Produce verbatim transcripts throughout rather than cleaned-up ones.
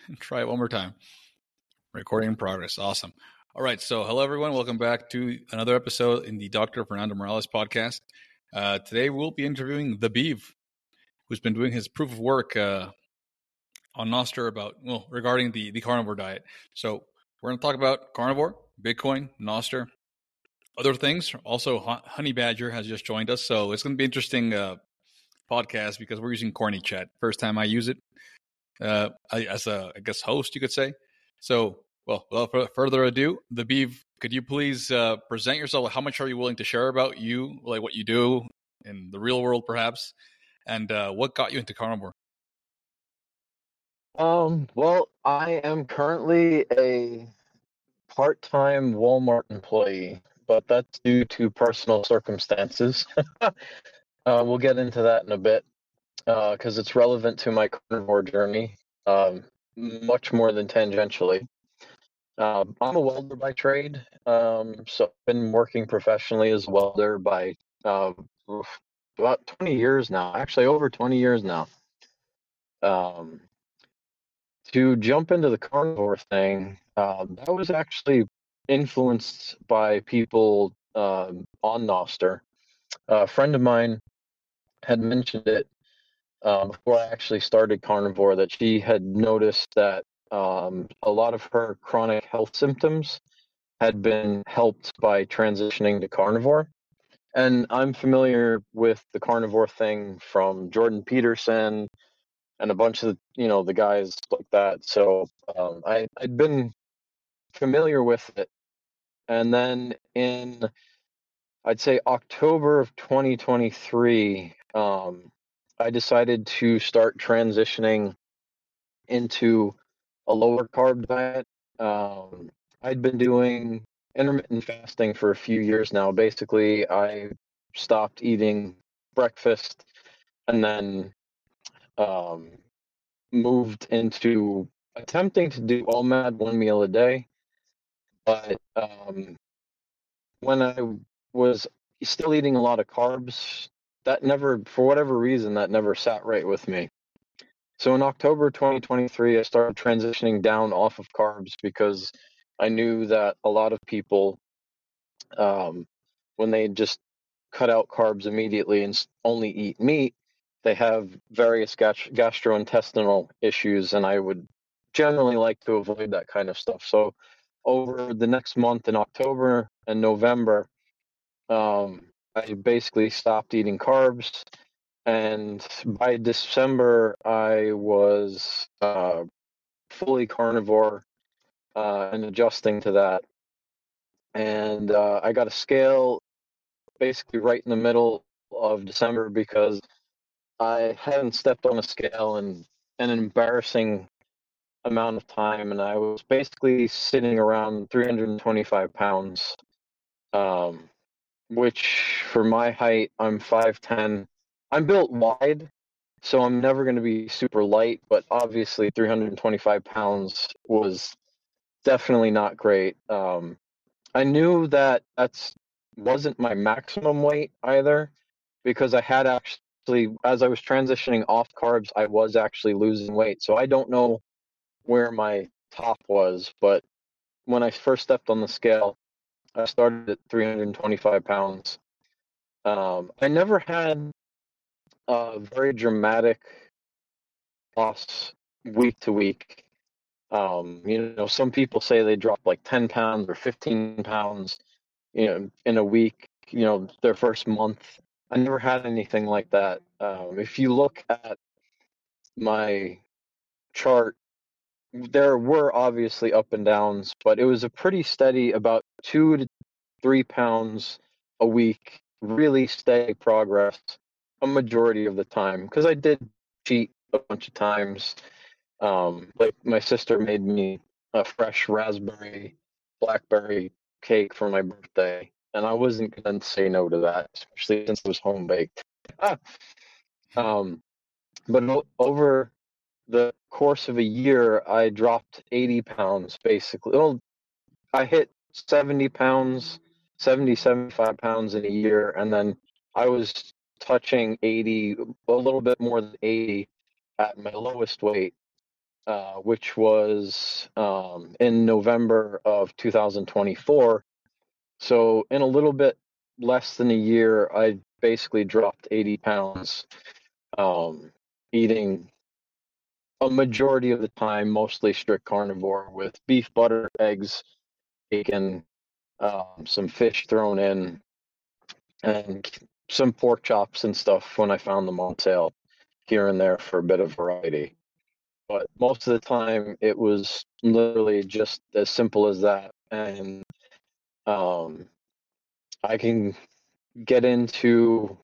Try it one more time. Recording in progress. Awesome. All right. So, hello, everyone. Welcome back to another episode in the Doctor Fernando Morales podcast. Uh, today, we'll be interviewing the Beav, who's been doing his proof of work uh, on Nostr about, well, regarding the, the carnivore diet. So, we're going to talk about carnivore, Bitcoin, Nostr, other things. Also, Honey Badger has just joined us. So, it's going to be interesting uh, podcast because we're using Corny Chat. First time I use it uh, as a, I guess, host, you could say. So, well, without further ado, the Beav, could you please uh, present yourself? How much are you willing to share about you, like what you do in the real world, perhaps, and uh, what got you into carnivore? Um, well, I am currently a part-time Walmart employee, but that's due to personal circumstances. uh, we'll get into that in a bit because uh, it's relevant to my carnivore journey, um, much more than tangentially. Um, I'm a welder by trade, um, so I've been working professionally as a welder by uh, about twenty years now, actually over twenty years now. Um, to jump into the carnivore thing, uh, that was actually influenced by people um, on Nostr. A friend of mine had mentioned it uh, before I actually started carnivore, that she had noticed that um, a lot of her chronic health symptoms had been helped by transitioning to carnivore. And I'm familiar with the carnivore thing from Jordan Peterson and a bunch of, you know, the guys like that. So um, I, I'd been familiar with it. And then in, I'd say October of twenty twenty-three, um, I decided to start transitioning into a lower carb diet. Um, I'd been doing intermittent fasting for a few years now. Basically, I stopped eating breakfast and then um, moved into attempting to do O M A D, one meal a day. But um, when I was still eating a lot of carbs, that never, for whatever reason, that never sat right with me. So in October twenty twenty-three, I started transitioning down off of carbs because I knew that a lot of people, um, when they just cut out carbs immediately and only eat meat, they have various gastro- gastrointestinal issues, and I would generally like to avoid that kind of stuff. So over the next month in October and November, um, I basically stopped eating carbs. And by December, I was uh, fully carnivore uh, and adjusting to that. And uh, I got a scale basically right in the middle of December because I hadn't stepped on a scale in an embarrassing amount of time, and I was basically sitting around three hundred twenty-five pounds, um, which for my height, I'm five ten. I'm built wide, so I'm never going to be super light, but obviously three hundred twenty-five pounds was definitely not great. Um, I knew that that's wasn't my maximum weight either, because I had actually, as I was transitioning off carbs, I was actually losing weight. So I don't know where my top was, but when I first stepped on the scale, I started at three hundred twenty-five pounds. Um, I never had a very dramatic loss week to week. Um, you know, some people say they drop like ten pounds or fifteen pounds, you know, in a week, you know, their first month. I never had anything like that. Um, if you look at my chart, there were obviously up and downs, but it was a pretty steady, about two to three pounds a week, really steady progress a majority of the time. Because I did cheat a bunch of times. Um, like my sister made me a fresh raspberry blackberry cake for my birthday, and I wasn't going to say no to that, especially since it was home baked. um, but o- over the course of a year, I dropped eighty pounds basically. Well, I hit seventy pounds, seventy, seventy-five pounds in a year, and then I was touching eighty, a little bit more than eighty at my lowest weight. uh, which was um, in November of two thousand twenty-four. So in a little bit less than a year, I basically dropped eighty pounds, um, eating a majority of the time mostly strict carnivore with beef, butter, eggs, bacon, um, some fish thrown in, and some pork chops and stuff when I found them on sale here and there for a bit of variety. But most of the time, it was literally just as simple as that. And um, I can get into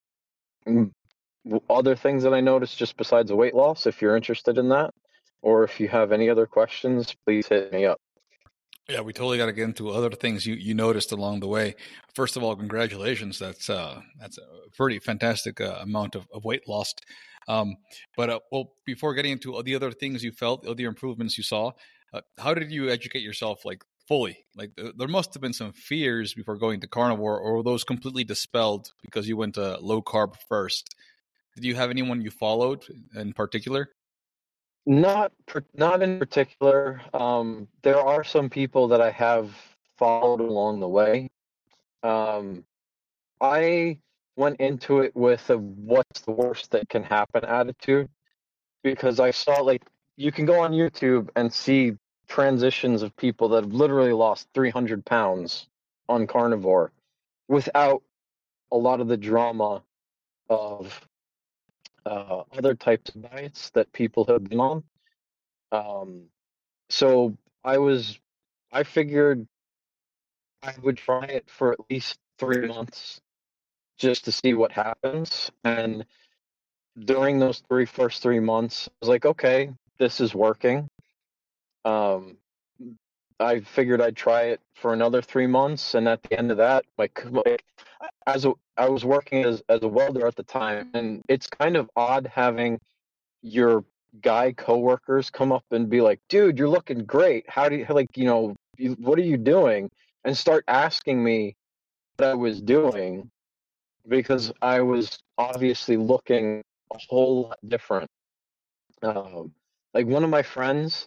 other things that I noticed just besides the weight loss if you're interested in that. Or if you have any other questions, please hit me up. Yeah, we totally got to get into other things you, you noticed along the way. First of all, congratulations. That's uh, that's a pretty fantastic uh, amount of, of weight lost. Um, but uh, well, before getting into the other things you felt, other improvements you saw, uh, how did you educate yourself like fully? Like th- there must have been some fears before going to carnivore, or were those completely dispelled because you went to low carb first? Did you have anyone you followed in particular? Not not in particular. Um, there are some people that I have followed along the way. Um, I went into it with a what's the worst that can happen attitude because I saw like you can go on YouTube and see transitions of people that have literally lost three hundred pounds on carnivore without a lot of the drama of uh, other types of diets that people have been on. Um, so I was, I figured I would try it for at least three months just to see what happens. And during those three first three months, I was like, okay, this is working. Um, I figured I'd try it for another three months, and at the end of that, like, like as a, I was working as as a welder at the time, and it's kind of odd having your guy coworkers come up and be like, "Dude, you're looking great. How do you like, you know, you, what are you doing?" and start asking me what I was doing because I was obviously looking a whole lot different. Um, like one of my friends,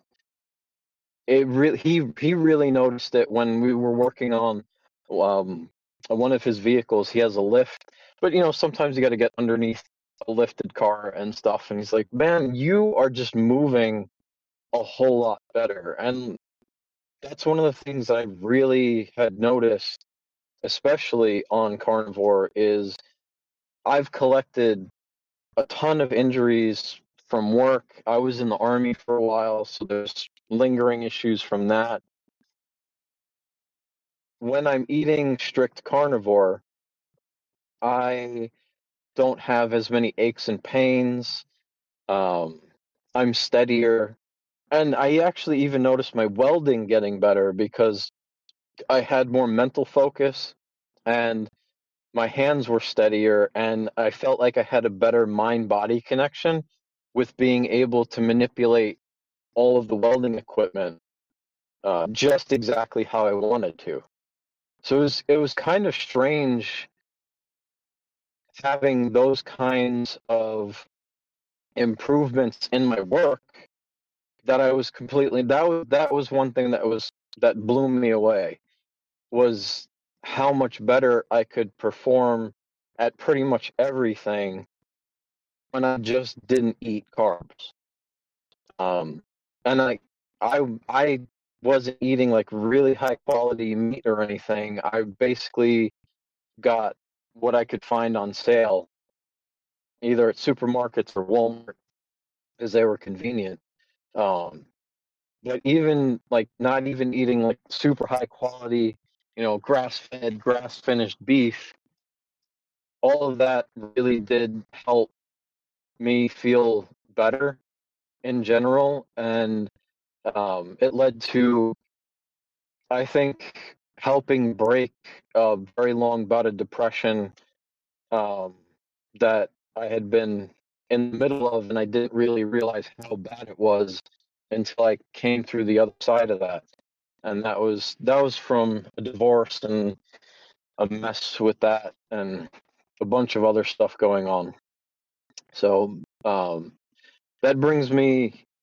it really he he really noticed it when we were working on um one of his vehicles. He has a lift, but you know sometimes you got to get underneath a lifted car and stuff. And he's like, "Man, you are just moving a whole lot better." And that's one of the things that I really had noticed, especially on carnivore, is I've collected a ton of injuries from work. I was in the army for a while, so there's lingering issues from that. When I'm eating strict carnivore, I don't have as many aches and pains. Um, I'm steadier. And I actually even noticed my welding getting better because I had more mental focus and my hands were steadier. And I felt like I had a better mind body connection with being able to manipulate all of the welding equipment uh, just exactly how I wanted to. So it was, it was kind of strange having those kinds of improvements in my work that I was completely that was that was one thing that was that blew me away was how much better I could perform at pretty much everything when I just didn't eat carbs. Um, and I I I wasn't eating like really high quality meat or anything. I basically got what I could find on sale either at supermarkets or Walmart because they were convenient. Um, but even like not even eating like super high quality, you know, grass fed, grass finished beef, all of that really did help me feel better in general. And um, it led to, I think, helping break a very long bout of depression um, that I had been in the middle of, and I didn't really realize how bad it was until I came through the other side of that. And that was that was from a divorce and a mess with that and a bunch of other stuff going on. So um, that brings me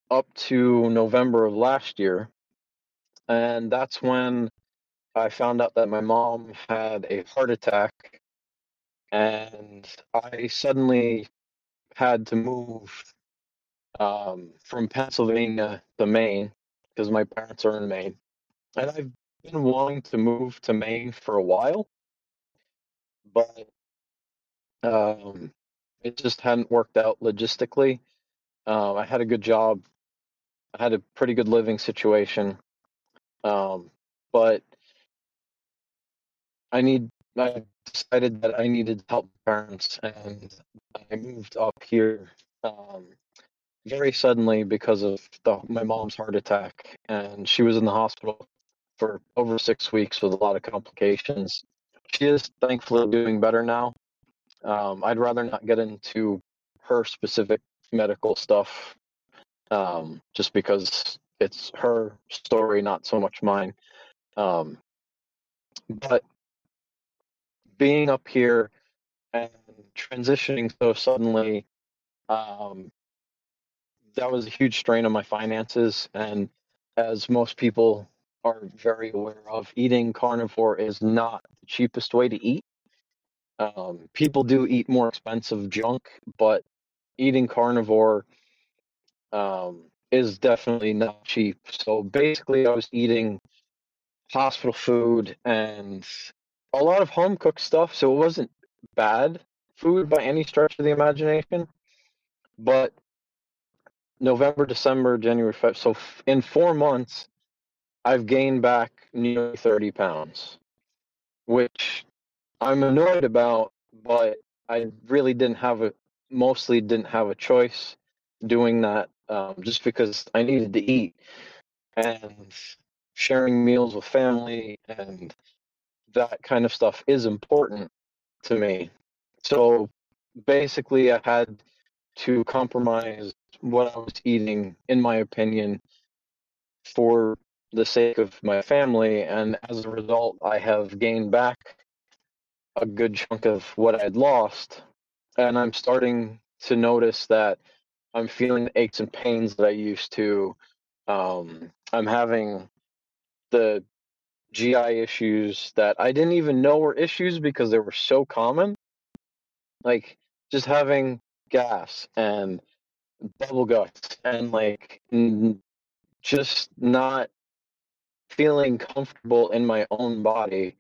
up to November of last year. And that's when I found out that my mom had a heart attack, and I suddenly had to move um, from Pennsylvania to Maine because my parents are in Maine. And I've been wanting to move to Maine for a while, but um, it just hadn't worked out logistically. Um, I had a good job, I had a pretty good living situation, um, but I need I decided that I needed to help my parents, and I moved up here um, very suddenly because of the, my mom's heart attack, and she was in the hospital for over six weeks with a lot of complications. She is thankfully doing better now. Um, I'd rather not get into her specific medical stuff, um, just because it's her story, not so much mine. Um, but being up here and transitioning so suddenly, um, that was a huge strain on my finances. And as most people are very aware of, eating carnivore is not the cheapest way to eat. Um, people do eat more expensive junk, but eating carnivore um, is definitely not cheap. So basically, I was eating hospital food and a lot of home cooked stuff. So it wasn't bad food by any stretch of the imagination. But November, December, January, February, so in four months, I've gained back nearly thirty pounds, which I'm annoyed about, but I really didn't have a, mostly didn't have a choice doing that, um, just because I needed to eat, and sharing meals with family and that kind of stuff is important to me. So basically, I had to compromise what I was eating, in my opinion, for the sake of my family, and as a result, I have gained back a good chunk of what I'd lost, and I'm starting to notice that I'm feeling the aches and pains that I used to. Um, I'm having the G I issues that I didn't even know were issues because they were so common, like just having gas and bubble guts and like n- just not feeling comfortable in my own body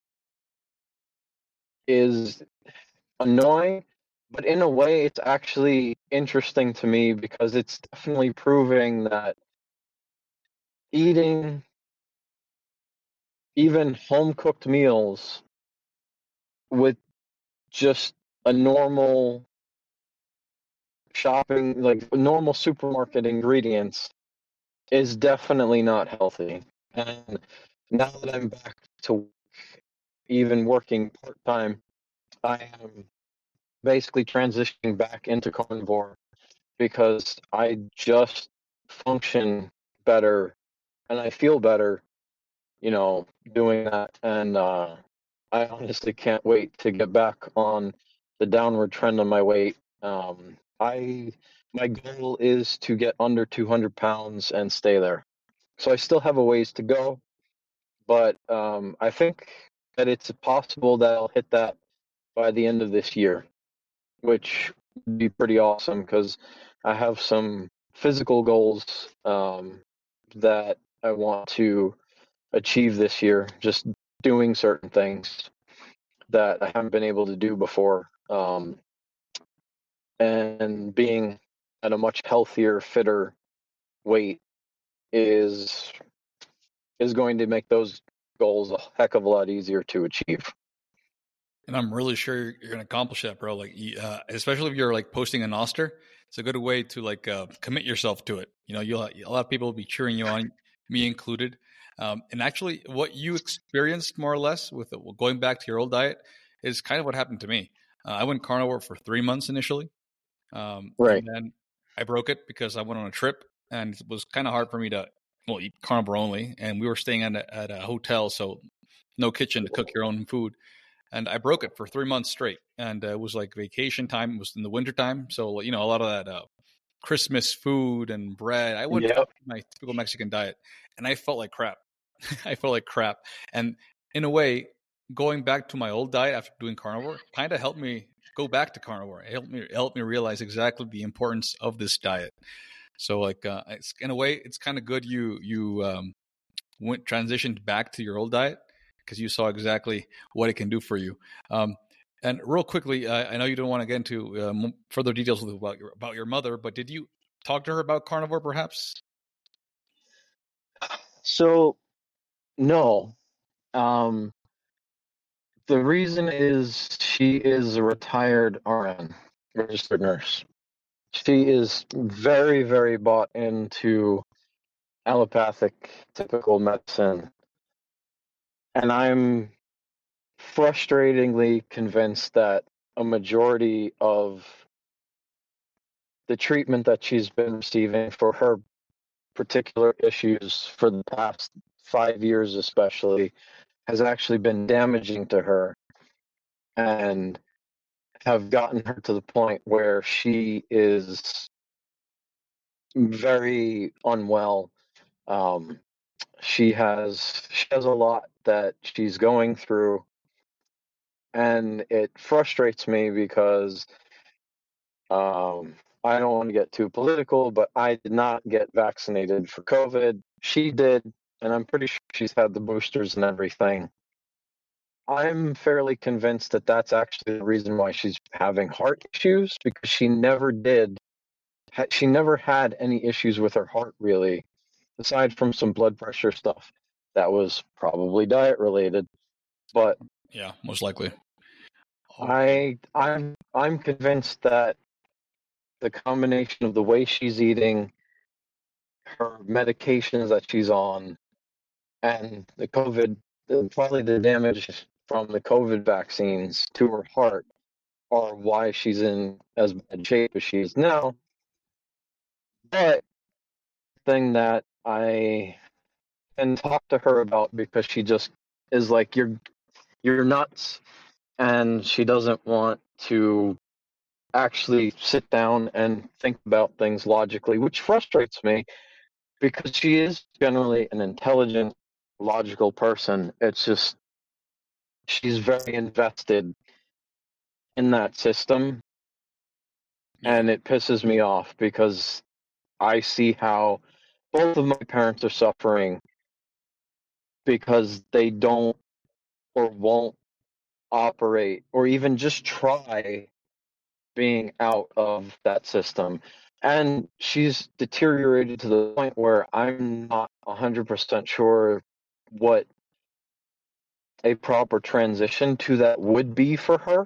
is annoying, but in a way, it's actually interesting to me because it's definitely proving that eating even home cooked meals with just a normal shopping, like normal supermarket ingredients, is definitely not healthy. And now that I'm back to even working part time, I am basically transitioning back into carnivore because I just function better and I feel better, you know, doing that. And uh, I honestly can't wait to get back on the downward trend on my weight. Um, I my goal is to get under two hundred pounds and stay there. So I still have a ways to go, but um, I think that it's possible that I'll hit that by the end of this year, which would be pretty awesome because I have some physical goals um, that I want to achieve this year, just doing certain things that I haven't been able to do before, um, and being at a much healthier, fitter weight is is going to make those goals a heck of a lot easier to achieve. And I'm really sure you're, you're going to accomplish that, bro. Like, uh, especially if you're like posting an Oster, it's a good way to like uh, commit yourself to it. You know, you'll a lot of people will be cheering you on, me included. Um, and actually, what you experienced more or less with the, going back to your old diet is kind of what happened to me. Uh, I went carnivore for three months initially, um, Right. and then I broke it because I went on a trip, and it was kind of hard for me to well eat carnivore only. And we were staying at a, at a hotel, so no kitchen to cook your own food. And I broke it for three months straight. And uh, it was like vacation time. It was in the winter time. So, you know, a lot of that uh, Christmas food and bread. I went Yep. to my typical Mexican diet, and I felt like crap. I felt like crap. And in a way, going back to my old diet after doing carnivore kind of helped me go back to carnivore. It helped me it helped me realize exactly the importance of this diet. So, like, uh, it's, in a way, it's kind of good you you um, went transitioned back to your old diet because you saw exactly what it can do for you. Um, and real quickly, uh, I know you don't want to get into um, further details about your about your mother, but did you talk to her about carnivore, perhaps? So, no. Um, the reason is she is a retired R N, registered nurse. She is very, very bought into allopathic, typical medicine. And I'm frustratingly convinced that a majority of the treatment that she's been receiving for her particular issues for the past five years, especially, has actually been damaging to her and have gotten her to the point where she is very unwell. Um, she has she has a lot that she's going through, and it frustrates me because um, I don't want to get too political, but I did not get vaccinated for COVID. She did, and I'm pretty sure she's had the boosters and everything. I'm fairly convinced that that's actually the reason why she's having heart issues, because she never did. She never had any issues with her heart, really, aside from some blood pressure stuff that was probably diet related. But Yeah, most likely. I, I'm, I'm convinced that the combination of the way she's eating, her medications that she's on, and the COVID, probably the damage from the COVID vaccines to her heart are why she's in as bad shape as she is now. But the thing that I can talk to her about, because she just is like, you're you're nuts, and she doesn't want to actually sit down and think about things logically, which frustrates me because she is generally an intelligent, logical person. It's just she's very invested in that system, Yeah. and it pisses me off because I see how both of my parents are suffering because they don't or won't operate or even just try being out of that system. And she's deteriorated to the point where I'm not one hundred percent sure what a proper transition to that would be for her,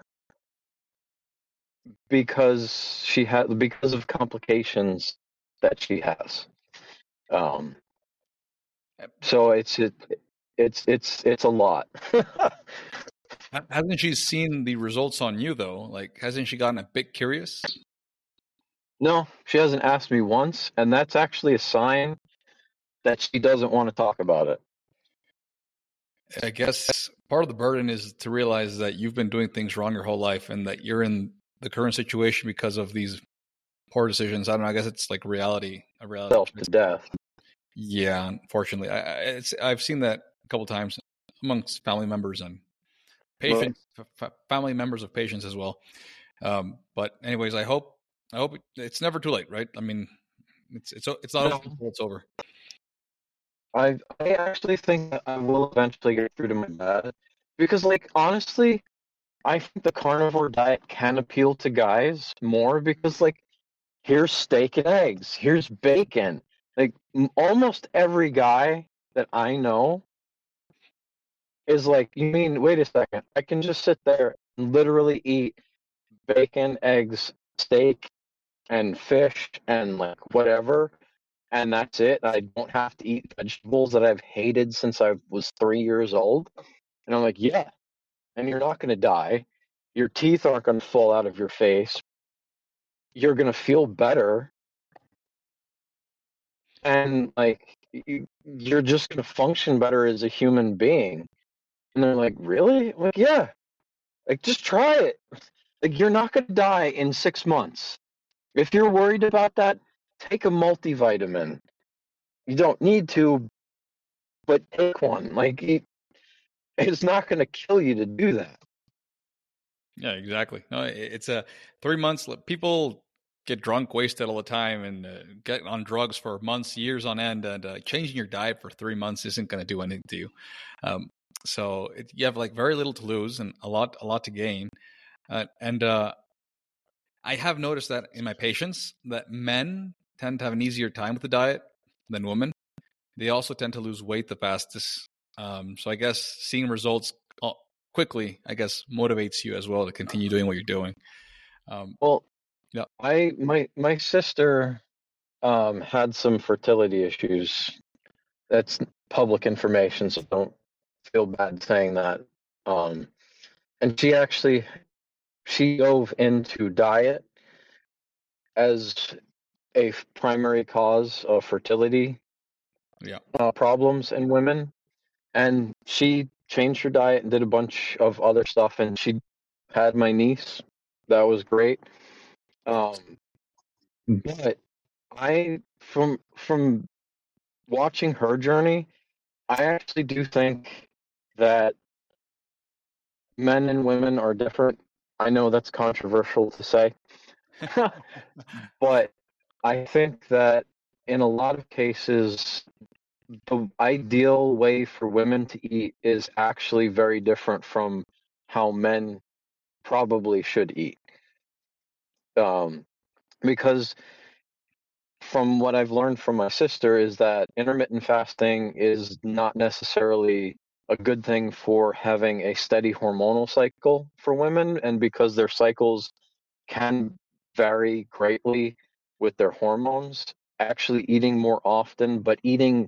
because she had because of complications that she has. Um, so it's it, it's it's it's a lot. Hasn't she seen the results on you though? Like, hasn't she gotten a bit curious? No, she hasn't asked me once, and that's actually a sign that she doesn't want to talk about it. I guess part of the burden is to realize that you've been doing things wrong your whole life and that you're in the current situation because of these poor decisions. I don't know. I guess it's like reality, a reality. Self to death. Yeah, unfortunately, I, it's I've seen that a couple times amongst family members and patients, well, f- family members of patients as well. Um, but anyways, I hope I hope it's never too late, right? I mean, it's it's it's not no. over until it's over. I I actually think that I will eventually get through to my dad, because, like, honestly, I think the carnivore diet can appeal to guys more because, like, here's steak and eggs, here's bacon. Like, almost every guy that I know is like, you mean, wait a second, I can just sit there and literally eat bacon, eggs, steak, and fish, and, like, whatever, and that's it. I don't have to eat vegetables that I've hated since I was three years old. And I'm like, yeah, and you're not going to die. Your teeth aren't going to fall out of your face. You're going to feel better. And, like, you, you're just going to function better as a human being. And they're like, really? I'm like, yeah. Like, just try it. Like, you're not going to die in six months. If you're worried about that, take a multivitamin. You don't need to, but take one. Like, it, it's not going to kill you to do that. Yeah, exactly. No, it- it's a three months. People get drunk, wasted all the time, and uh, get on drugs for months, years on end. And uh, changing your diet for three months isn't going to do anything to you. Um, so it, you have like very little to lose and a lot, a lot to gain. Uh, and uh, I have noticed that in my patients that men tend to have an easier time with the diet than women. They also tend to lose weight the fastest. Um, so I guess seeing results uh, quickly, I guess, motivates you as well to continue doing what you're doing. Um, Well, yeah. I my my sister um, had some fertility issues. That's public information, so don't feel bad saying that. Um, and she actually she dove into diet as a primary cause of fertility Yeah. uh, problems in women, and she changed her diet and did a bunch of other stuff, and she had my niece. That was great. Um, but I from from watching her journey, I actually do think that men and women are different. I know that's controversial to say, but I think that in a lot of cases, the ideal way for women to eat is actually very different from how men probably should eat. Um, because from what I've learned from my sister is that intermittent fasting is not necessarily a good thing for having a steady hormonal cycle for women, and because their cycles can vary greatly with their hormones, actually eating more often, but eating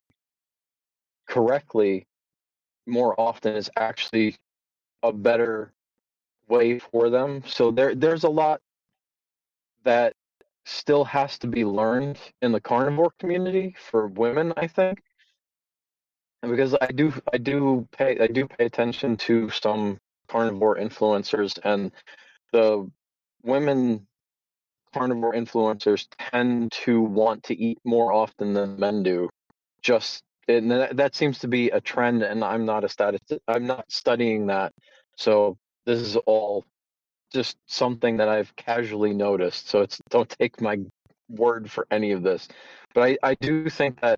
correctly more often is actually a better way for them. So there there's a lot that still has to be learned in the carnivore community for women, I think. And because I do I do pay I do pay attention to some carnivore influencers, and the women carnivore influencers tend to want to eat more often than men do. Just and that, that seems to be a trend, and I'm not a statistic. I'm not studying that, so this is all just something that I've casually noticed. So it's don't take my word for any of this, but I I do think that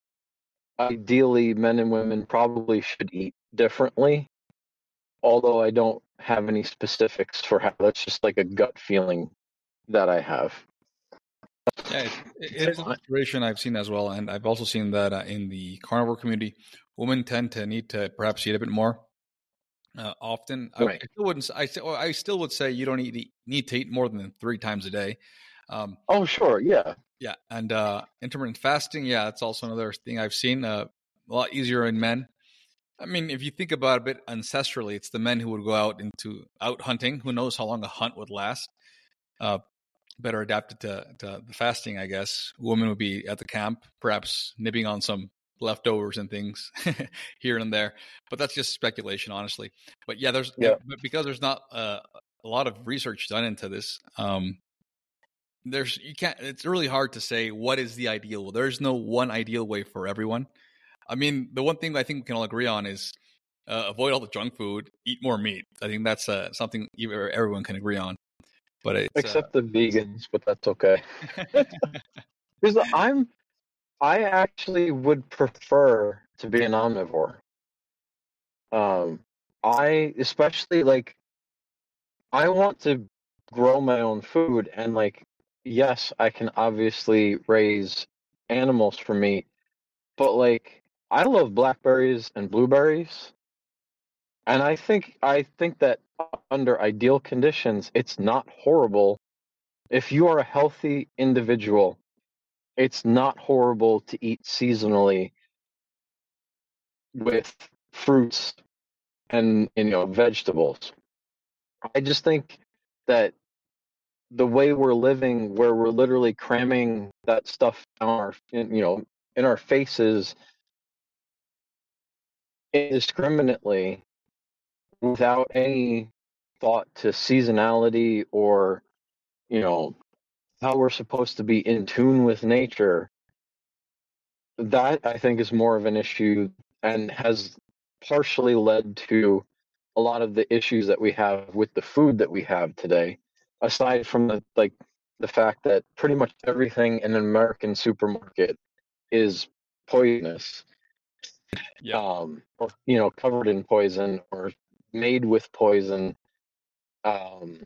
ideally men and women probably should eat differently. Although I don't have any specifics for how. That's just like a gut feeling that I have. Yeah, it, it is an observation I've seen as well, and I've also seen that uh, in the carnivore community, women tend to need to perhaps eat a bit more uh, often. I, I Right. still wouldn't. I, still- I still would say you don't need need to eat more than three times a day. Um, Oh, sure. Yeah. yeah, and uh, intermittent fasting. Yeah, that's also another thing I've seen. Uh, a lot easier in men. I mean, if you think about it a bit ancestrally, it's the men who would go out into out hunting. Who knows how long a hunt would last? Uh, better adapted to, to the fasting, I guess. Women would be at the camp, perhaps nibbing on some leftovers and things here and there. But that's just speculation, honestly. But yeah, there's Yeah. but because there's not uh, a lot of research done into this. Um, there's you can't. It's really hard to say what is the ideal. There's no one ideal way for everyone. I mean, the one thing I think we can all agree on is uh, avoid all the junk food, eat more meat. I think that's uh, something everyone can agree on. But it's uh, Except the vegans, but that's okay. Because I'm, I actually would prefer to be an omnivore. Um, I especially like I want to grow my own food, and like yes, I can obviously raise animals for meat, but like I love blackberries and blueberries, and I think I think that under ideal conditions, it's not horrible. If you are a healthy individual, it's not horrible to eat seasonally with fruits and, you know, vegetables. I just think that the way we're living, where we're literally cramming that stuff down our, in, you know, in our faces indiscriminately without any thought to seasonality or, you know, how we're supposed to be in tune with nature, that I think is more of an issue and has partially led to a lot of the issues that we have with the food that we have today, aside from the like the fact that pretty much everything in an American supermarket is poisonous, Yeah. um, or you know, covered in poison or made with poison. Um,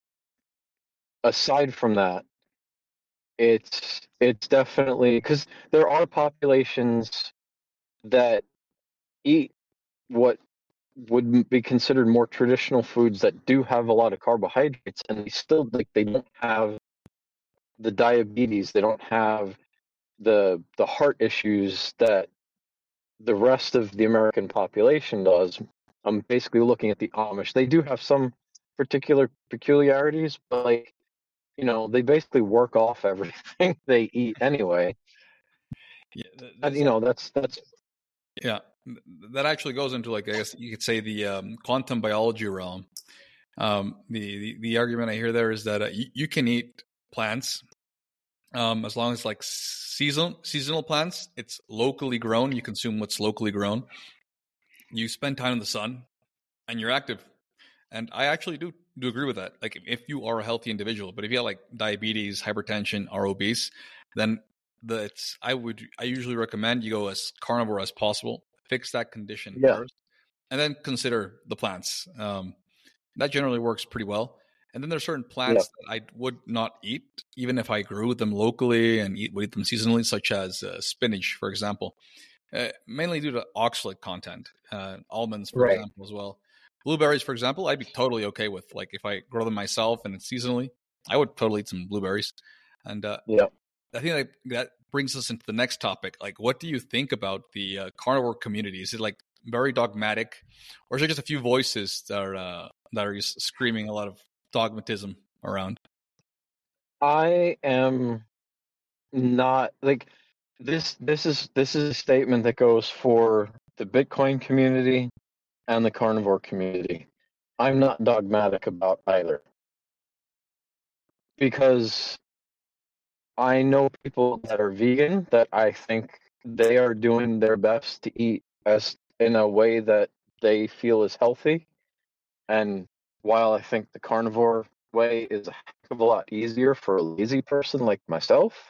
aside from that, it's it's definitely because there are populations that eat what would be considered more traditional foods that do have a lot of carbohydrates, and they still like they don't have the diabetes, they don't have the the heart issues that the rest of the American population does. I'm basically looking at the Amish. They do have some particular peculiarities, but like, you know, they basically work off everything they eat anyway. Yeah. th- And There's you know, that's that's Yeah, th- that actually goes into, like, I guess you could say, the um, quantum biology realm. Um, the, the the argument I hear there is that uh, you, you can eat plants um, as long as, like, seasonal seasonal plants. It's locally grown. You consume what's locally grown. You spend time in the sun, and you're active. And I actually do do agree with that. Like, if you are a healthy individual, but if you have like diabetes, hypertension, are obese, then the it's I would I usually recommend you go as carnivore as possible. Fix that condition yeah, first, and then consider the plants. Um, that generally works pretty well. And then there's certain yeah, plants that I would not eat, even if I grew them locally and eat, would eat them seasonally, such as uh, spinach, for example, uh, mainly due to oxalate content. Uh, almonds, for right, example, as well. Blueberries, for example, I'd be totally okay with. Like, if I grow them myself and it's seasonally, I would totally eat some blueberries. And uh, yeah. I think that, that brings us into the next topic. Like, what do you think about the uh, carnivore community? Is it like very dogmatic, or is there just a few voices that are uh, that are just screaming a lot of dogmatism around? I am not like this this is this is a statement that goes for the Bitcoin community and the carnivore community. I'm not dogmatic about either because I know people that are vegan that I think they are doing their best to eat as in a way that they feel is healthy. And while I think the carnivore way is a heck of a lot easier for a lazy person like myself,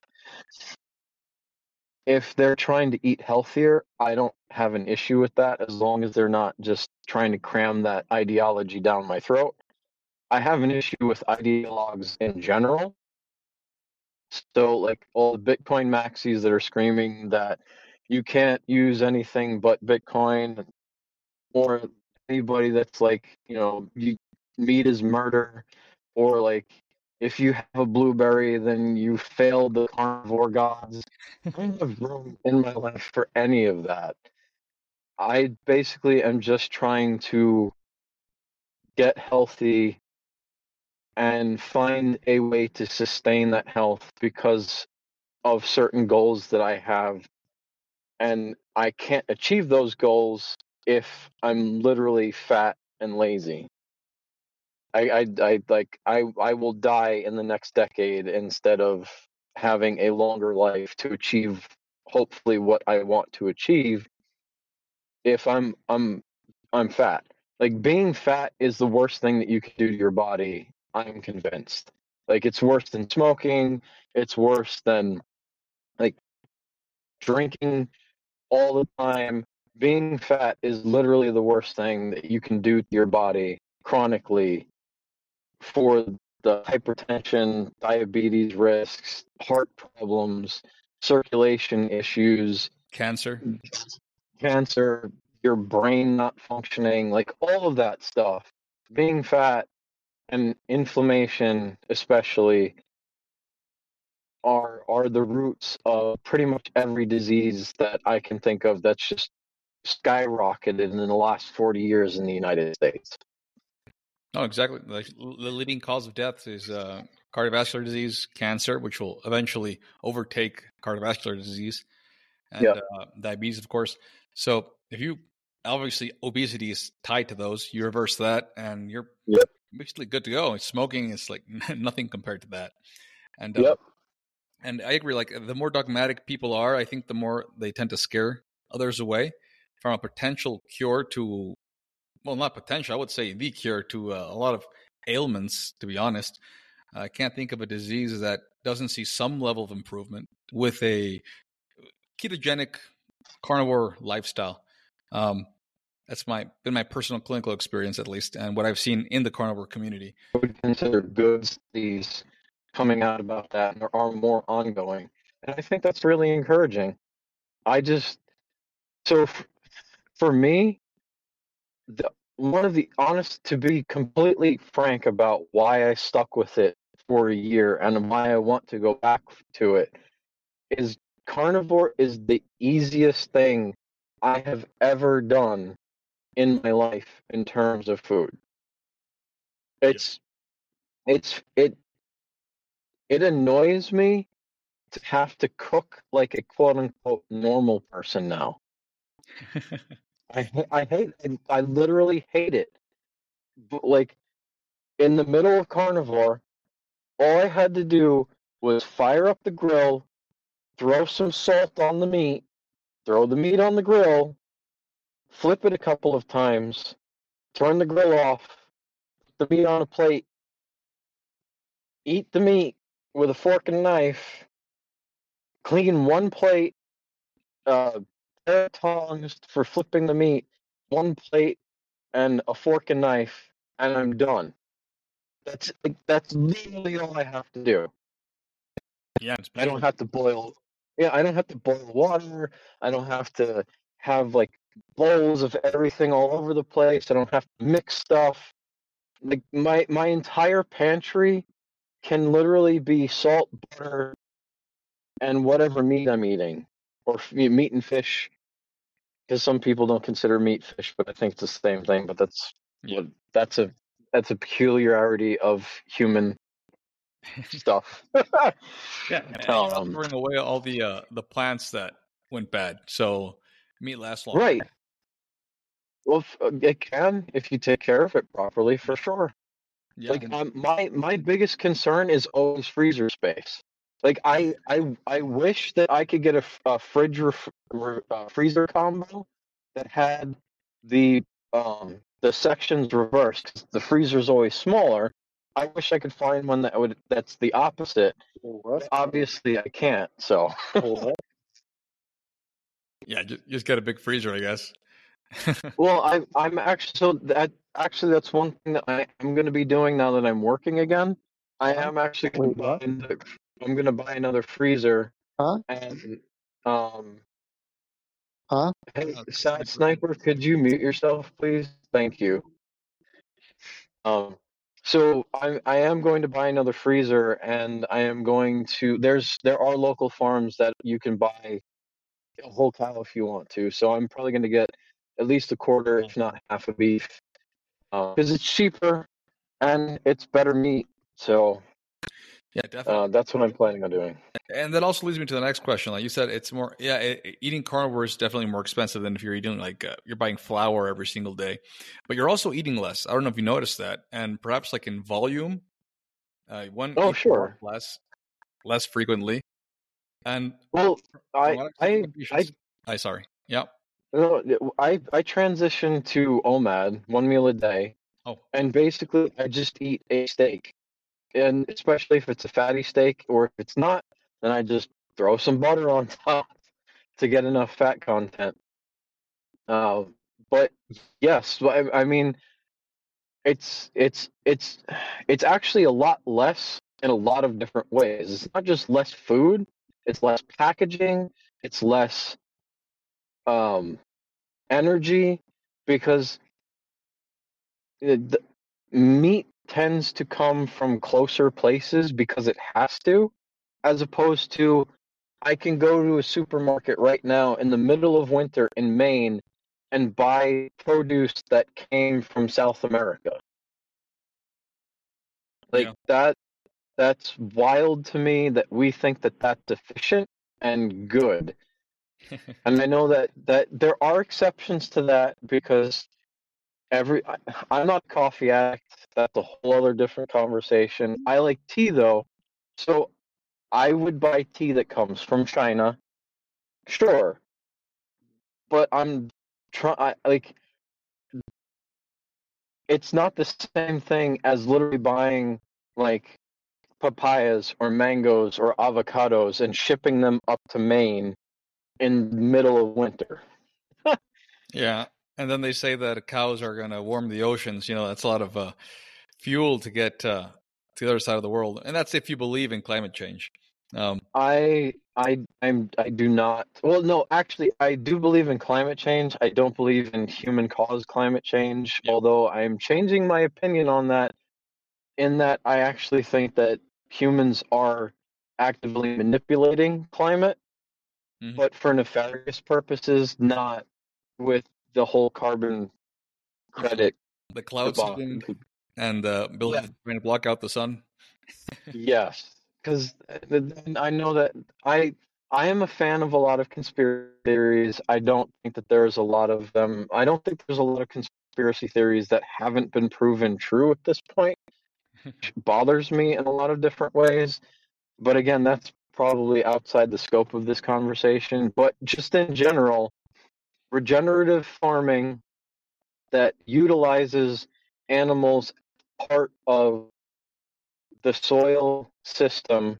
if they're trying to eat healthier, I don't have an issue with that as long as they're not just trying to cram that ideology down my throat. I have an issue with ideologues in general. So, like all the Bitcoin maxis that are screaming that you can't use anything but Bitcoin, or anybody that's like, you know, you, meat is murder, or like if you have a blueberry, then you failed the carnivore gods. I don't have room in my life for any of that. I basically am just trying to get healthy and find a way to sustain that health because of certain goals that I have. And I can't achieve those goals if I'm literally fat and lazy. I, I, I like I, I will die in the next decade instead of having a longer life to achieve hopefully what I want to achieve if I'm I'm I'm fat. Like being fat is the worst thing that you can do to your body, I'm convinced. Like it's worse than smoking, it's worse than like drinking all the time. Being fat is literally the worst thing that you can do to your body chronically for the hypertension, diabetes risks, heart problems, circulation issues, Cancer. cancer, your brain not functioning, like all of that stuff. Being fat and inflammation, especially, are are the roots of pretty much every disease that I can think of that's just skyrocketed in the last forty years in the United States. No, exactly. Like, the leading cause of death is uh, cardiovascular disease, cancer, which will eventually overtake cardiovascular disease, Yeah, and uh, diabetes, of course. So if you obviously obesity is tied to those, you reverse that, and you're yeah, basically good to go. Smoking is like nothing compared to that. And uh, Yep. and I agree. Like the more dogmatic people are, I think the more they tend to scare others away from a potential cure to, well, not potential. I would say the cure to uh, a lot of ailments. To be honest, I can't think of a disease that doesn't see some level of improvement with a ketogenic carnivore lifestyle. Um, that's my been my personal clinical experience, at least, and what I've seen in the carnivore community. I would consider good studies coming out about that, and there are more ongoing. And I think that's really encouraging. I just, so f- for me, the, one of the honest, to be completely frank about why I stuck with it for a year and why I want to go back to it, is carnivore is the easiest thing I have ever done in my life in terms of food. It's it's it it annoys me to have to cook like a quote unquote normal person now. I ha- I hate it. I literally hate it. But like in the middle of carnivore, all I had to do was fire up the grill, throw some salt on the meat, throw the meat on the grill, flip it a couple of times, turn the grill off, put the meat on a plate, eat the meat with a fork and knife, clean one plate, uh, pair of tongs for flipping the meat, one plate, and a fork and knife, and I'm done. That's like that's literally all I have to do. Yeah, it's I don't beautiful. have to boil. Yeah, I don't have to boil water. I don't have to have like bowls of everything all over the place. I don't have to mix stuff. Like my my entire pantry can literally be salt, butter, and whatever meat I'm eating, or f- meat and fish. Because some people don't consider meat fish, but I think it's the same thing. But that's Yeah. what that's a that's a peculiarity of human stuff. Yeah, and, and you're not um, throwing away all the uh, the plants that went bad, so meat lasts longer. right. Well, f- uh, it can if you take care of it properly, for sure. Yeah, Like um, my my biggest concern is always freezer space. Like I I I wish that I could get a, f- a fridge ref, re, uh, freezer combo that had the um the sections reversed 'cause the freezer's always smaller. I wish I could find one that would that's the opposite. But obviously, I can't. So yeah, just, just get a big freezer, I guess. well, I I'm actually so that actually that's one thing that I am going to be doing now that I'm working again. I am actually going Wait, to buy what? another, I'm going to buy another freezer Huh? and um Huh? hey, Oh, Sad Sniper, could you mute yourself, please? Thank you. Um, so I I am going to buy another freezer, and I am going to there's there are local farms that you can buy a whole cow if you want to. So I'm probably going to get at least a quarter, if not half a beef, because it's cheaper and it's better meat. So yeah, uh, definitely. that's what I'm planning on doing. And that also leads me to the next question. Like you said, it's more, yeah, it, eating carnivore is definitely more expensive than if you're eating like uh, you're buying flour every single day, but you're also eating less. I don't know if you noticed that, and perhaps like in volume, uh, one Oh, eats a lot sure. less, less frequently, and Well, from I what I've seen from I the I patients, I sorry, yeah, no, I I transitioned to O M A D, one meal a day, oh, and basically I just eat a steak, and especially if it's a fatty steak, or if it's not, then I just throw some butter on top to get enough fat content. Uh, but yes, I, I mean it's it's it's it's actually a lot less in a lot of different ways. It's not just less food; it's less packaging, it's less um, energy, because it, the meat tends to come from closer places because it has to, as opposed to I can go to a supermarket right now in the middle of winter in Maine and buy produce that came from South America. Like yeah, that that's wild to me that we think that that's efficient and good. And I know that that there are exceptions to that because every I, I'm not a coffee addict. That's a whole other different conversation. I like tea though. So I would buy tea that comes from China, sure, but I'm trying like it's not the same thing as literally buying like papayas or mangoes or avocados and shipping them up to Maine in the middle of winter. Yeah, and then they say that cows are going to warm the oceans. You know, that's a lot of uh, fuel to get uh, to the other side of the world, and that's if you believe in climate change. Um, I I I'm I do not. Well, no, actually, I do believe in climate change. I don't believe in human-caused climate change, yeah. although I'm changing my opinion on that in that I actually think that humans are actively manipulating climate, Mhm. but for nefarious purposes, not with the whole carbon With the, credit the cloud debacle. seeding and uh, Yeah. building trying to block out the sun. Yes, because I know that I I am a fan of a lot of conspiracy theories. I don't think that there's a lot of them. I don't think there's a lot of conspiracy theories that haven't been proven true at this point, which bothers me in a lot of different ways. But again, that's probably outside the scope of this conversation. But just in general, regenerative farming that utilizes animals part of the soil system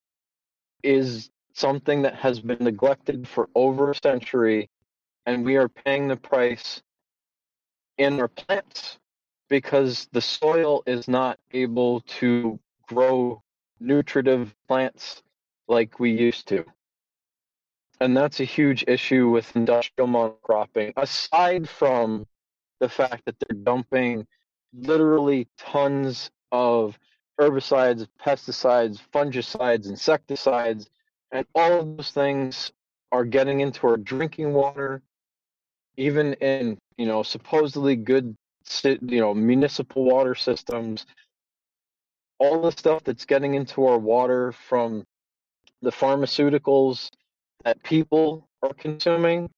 is something that has been neglected for over a century, and we are paying the price in our plants because the soil is not able to grow nutritive plants like we used to. And that's a huge issue with industrial monocropping, aside from the fact that they're dumping literally tons of herbicides, pesticides, fungicides, insecticides, and all of those things are getting into our drinking water, even in, you know, supposedly good, you know, municipal water systems. All the stuff that's getting into our water from the pharmaceuticals that people are consuming,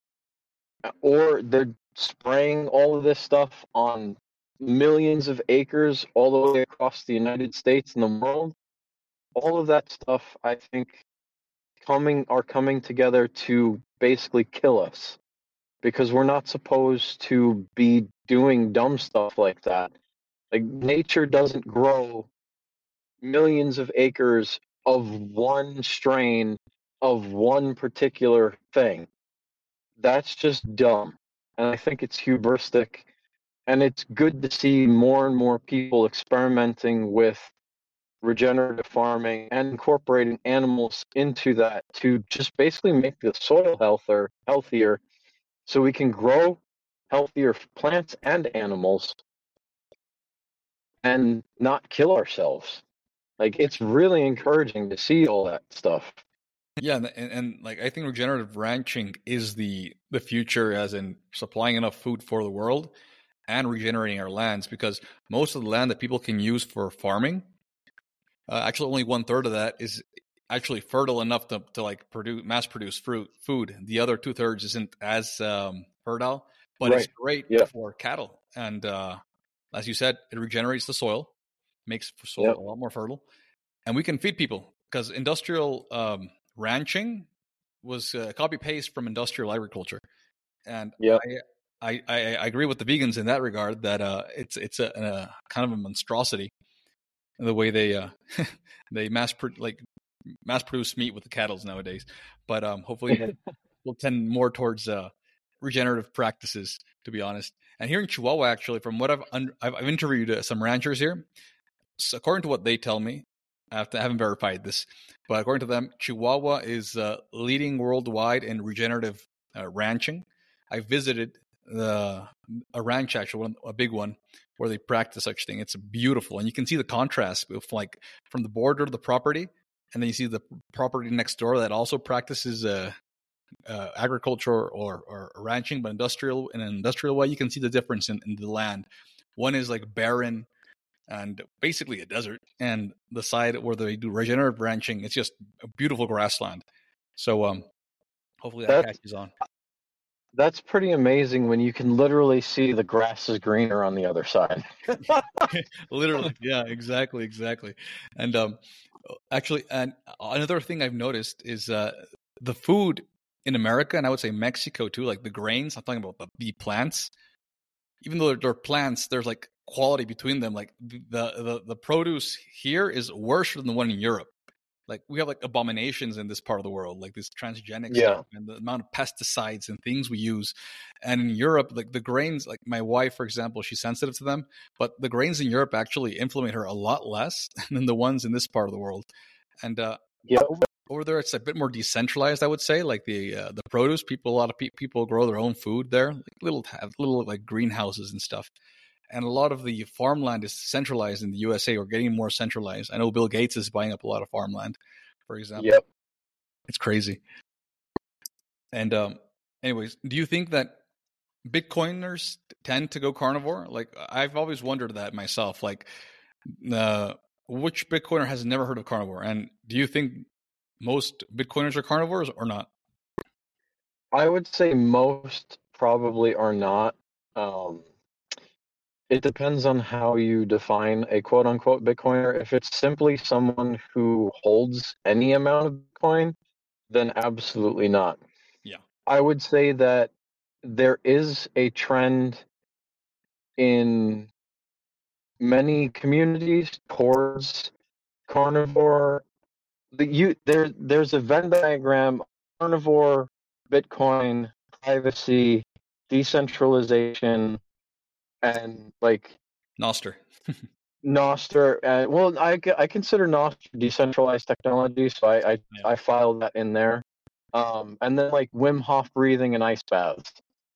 or they're spraying all of this stuff on millions of acres all the way across the United States and the world. All of that stuff, I think, coming are coming together to basically kill us because we're not supposed to be doing dumb stuff like that. Like nature doesn't grow millions of acres of one strain of one particular thing. That's just dumb. And I think it's hubristic. And it's good to see more and more people experimenting with regenerative farming and incorporating animals into that to just basically make the soil healthier, healthier so we can grow healthier plants and animals and not kill ourselves. Like it's really encouraging to see all that stuff. Yeah, and, and, and like I think regenerative ranching is the the future, as in supplying enough food for the world and regenerating our lands, because most of the land that people can use for farming, uh, actually only one third of that is actually fertile enough to, to like produce mass produce fruit food. The other two thirds isn't as um, fertile, but Right. it's great Yeah. for cattle. And uh, as you said, it regenerates the soil, makes the soil Yep. a lot more fertile, and we can feed people because industrial um, ranching was uh, copy paste from industrial agriculture. And Yep. I, I, I agree with the vegans in that regard that uh, it's it's a, a kind of a monstrosity the way they uh, they mass pro- like mass produce meat with the cattle nowadays. But um, hopefully we'll, we'll tend more towards uh, regenerative practices, to be honest. And here in Chihuahua, actually, from what I've un- I've, I've interviewed uh, some ranchers here. So according to what they tell me, I, have to, I haven't verified this, but according to them, Chihuahua is uh, leading worldwide in regenerative uh, ranching. I visited the a ranch, actually, one, a big one, where they practice such thing. It's beautiful, and you can see the contrast with like from the border to the property, and then you see the property next door that also practices uh, uh, agriculture or, or ranching, but industrial in an industrial way. You can see the difference in, in the land. One is like barren and basically a desert, and the side where they do regenerative ranching, it's just a beautiful grassland. So um, hopefully that That's catches on. that's pretty amazing when you can literally see the grass is greener on the other side. Literally, yeah, exactly, exactly. And um, Actually, and another thing I've noticed is uh, the food in America, and I would say Mexico too, like the grains. I'm talking about the, the plants. Even though they're, they're plants, there's like quality between them. Like the, the the produce here is worse than the one in Europe. Like we have like abominations in this part of the world, like this transgenic Yeah. stuff and the amount of pesticides and things we use. And in Europe, like the grains, like my wife, for example, she's sensitive to them, but the grains in Europe actually inflammate her a lot less than the ones in this part of the world. And uh, Yep. over, over there, it's a bit more decentralized, I would say. Like the uh, the produce, people, a lot of pe- people grow their own food there, like little have little like greenhouses and stuff. And a lot of the farmland is centralized in the U S A, or getting more centralized. I know Bill Gates is buying up a lot of farmland, for example. Yep. It's crazy. And um, anyways, do you think that Bitcoiners tend to go carnivore? Like I've always wondered that myself. Like, uh, which Bitcoiner has never heard of carnivore? And do you think most Bitcoiners are carnivores or not? I would say most probably are not. Um, it depends on how you define a quote unquote Bitcoiner. If it's simply someone who holds any amount of Bitcoin, then absolutely not. Yeah. I would say that there is a trend in many communities towards carnivore. The you there there's a Venn diagram: carnivore, Bitcoin, privacy, decentralization, and like Noster. Nostr. Uh, well, I, I consider Nostr decentralized technology, so I I, Yeah. I file that in there. Um, and then like Wim Hof breathing and ice baths.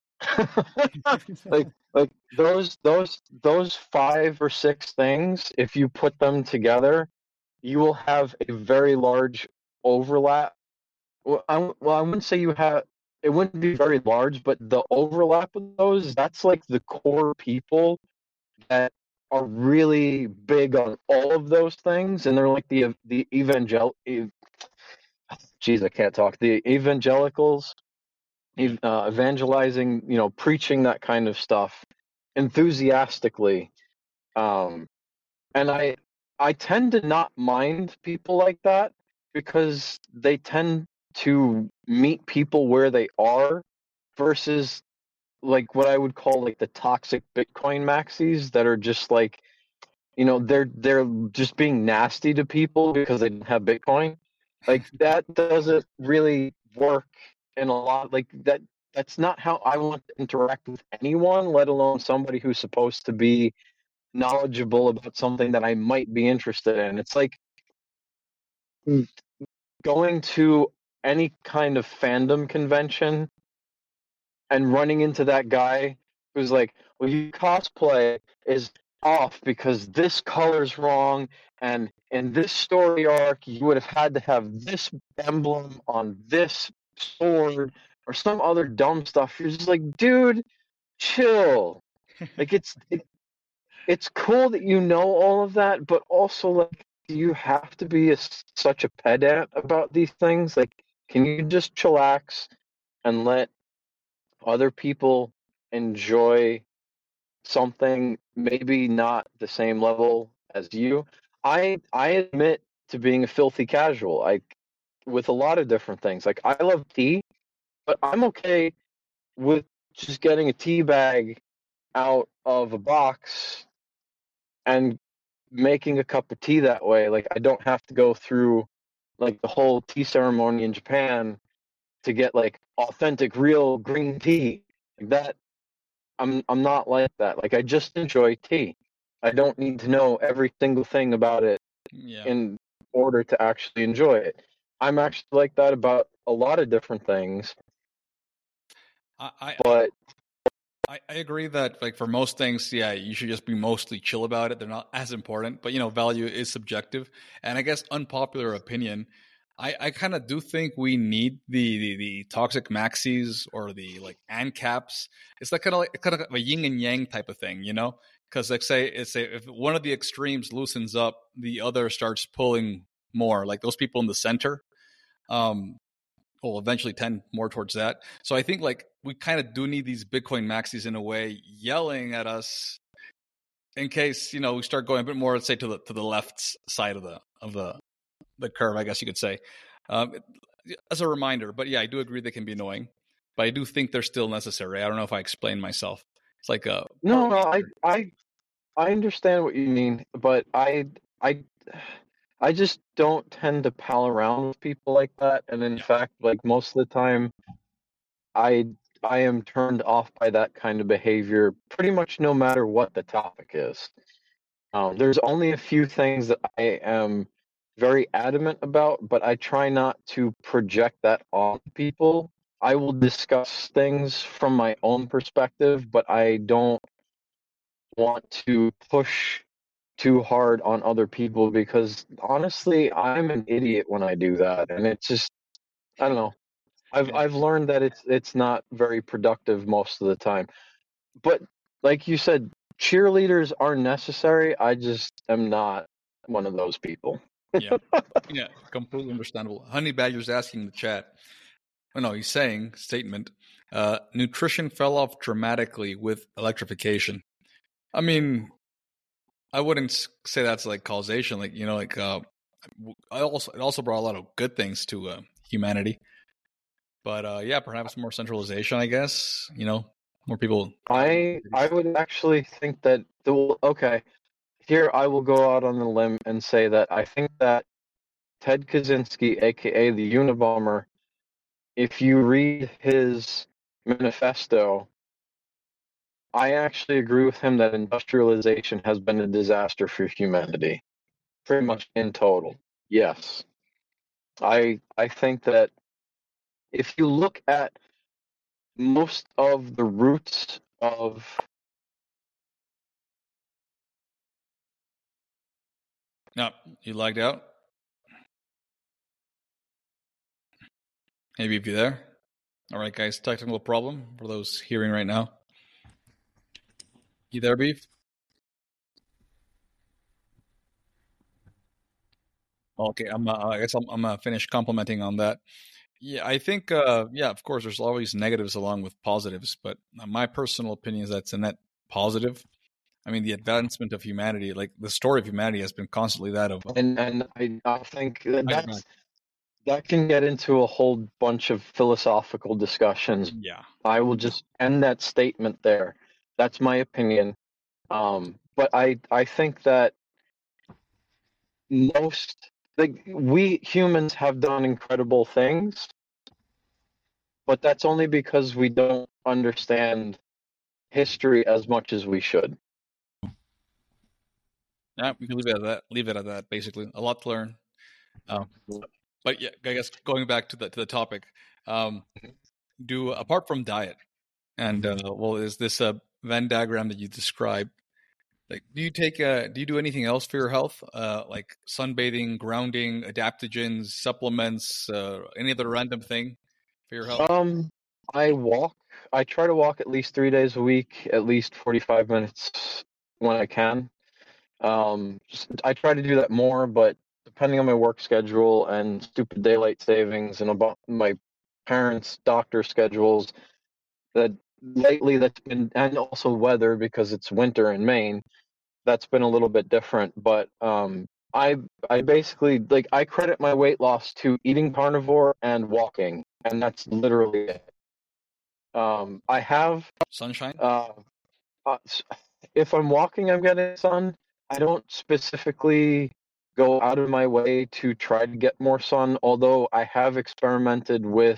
like like those those those five or six things, if you put them together, you will have a very large overlap. Well, I, well, I wouldn't say you have. It wouldn't be very large, but the overlap of those, that's like the core people that are really big on all of those things, and they're like the the evangel. Geez, I can't talk. The evangelicals, uh, evangelizing, you know, preaching that kind of stuff enthusiastically. Um, and I I tend to not mind people like that because they tend to meet people where they are versus like what I would call like the toxic Bitcoin maxis that are just like, you know, they're they're just being nasty to people because they don't have Bitcoin. Like that doesn't really work in a lot like that that's not how I want to interact with anyone, let alone somebody who's supposed to be knowledgeable about something that I might be interested in. It's like going to any kind of fandom convention and running into that guy who's like, well, your cosplay is off because this color's wrong, and in this story arc, you would have had to have this emblem on this sword or some other dumb stuff. You're just like, dude, chill. Like it's it, it's cool that you know all of that, but also like, do you have to be a, such a pedant about these things? Like, can you just chillax and let other people enjoy something maybe not the same level as you? I I admit to being a filthy casual. Like with a lot of different things. Like I love tea, but I'm okay with just getting a tea bag out of a box and making a cup of tea that way. Like I don't have to go through like the whole tea ceremony in Japan to get like authentic real green tea. Like that I'm I'm not like that. Like I just enjoy tea. I don't need to know every single thing about it Yeah. in order to actually enjoy it. I'm actually like that about a lot of different things. I, I, But I, I agree that like for most things, yeah, you should just be mostly chill about it. They're not as important, but you know, value is subjective. And I guess unpopular opinion, I, I kind of do think we need the, the the toxic maxis or the like ANCAPs. It's like kind of like kind of a yin and yang type of thing, you know? Because like say it's a, if one of the extremes loosens up, the other starts pulling more. Like those people in the center. Um, will eventually tend more towards that. So I think like we kind of do need these Bitcoin maxis in a way yelling at us in case, you know, we start going a bit more, let's say, to the to the left side of the of the the curve, I guess you could say, um, as a reminder. But yeah, I do agree they can be annoying, but I do think they're still necessary. I don't know if I explained myself. It's like a No, no, I, I, I understand what you mean, but I, I, I just don't tend to pal around with people like that. And in Yeah. fact, like most of the time, I, I am turned off by that kind of behavior pretty much no matter what the topic is. Um, there's only a few things that I am very adamant about, but I try not to project that on people. I will discuss things from my own perspective, but I don't want to push too hard on other people because honestly, I'm an idiot when I do that, and it's just I don't know. I've Yeah. I've learned that it's it's not very productive most of the time. But like you said, cheerleaders are necessary. I just am not one of those people. Yeah, yeah, completely understandable. Honey Badger's asking in the chat. Oh no, he's saying statement. Uh, nutrition fell off dramatically with electrification. I mean, I wouldn't s- say that's like causation. Like you know, like uh, w- I also it also brought a lot of good things to uh, humanity. But uh, yeah, perhaps more centralization. I guess you know more people. I I would actually think that the okay, here I will go out on the limb and say that I think that Ted Kaczynski, aka the Unabomber, if you read his manifesto, I actually agree with him that industrialization has been a disaster for humanity, pretty much in total. Yes. I I think that if you look at most of the roots of No, you lagged out. Maybe if you're there. All right, guys. Technical problem for those hearing right now. You there, Beef? Okay, I'm. Uh, I guess I'm. I'm uh, finished complimenting on that. Yeah, I think. Uh, yeah, of course, there's always negatives along with positives, but uh, my personal opinion is that's a net positive. I mean, the advancement of humanity, like the story of humanity, has been constantly that of. and and I, I think that I that's that can get into a whole bunch of philosophical discussions. Yeah, I will just end that statement there. That's my opinion. Um, but I I think that most like we humans have done incredible things, but that's only because we don't understand history as much as we should. yeah, we can leave it at that. Leave it at that. Basically, a lot to learn. Um, but yeah, I guess going back to the to the topic, um, do apart from diet and uh, well, is this a Venn diagram that you described? Like, do you take uh do you do anything else for your health? Uh, like sunbathing, grounding, adaptogens, supplements, uh, any other random thing for your health? Um, I walk. I try to walk at least three days a week, at least forty-five minutes when I can. Um, just- I try to do that more, but depending on my work schedule and stupid daylight savings and about my parents' doctor schedules, that lately that's been, and also weather because it's winter in Maine, that's been a little bit different. But um, I I basically like I credit my weight loss to eating carnivore and walking, and that's literally it. Um, I have Sunshine? uh, uh, s- if I'm walking, I'm getting sun. I don't specifically go out of my way to try to get more sun, although I have experimented with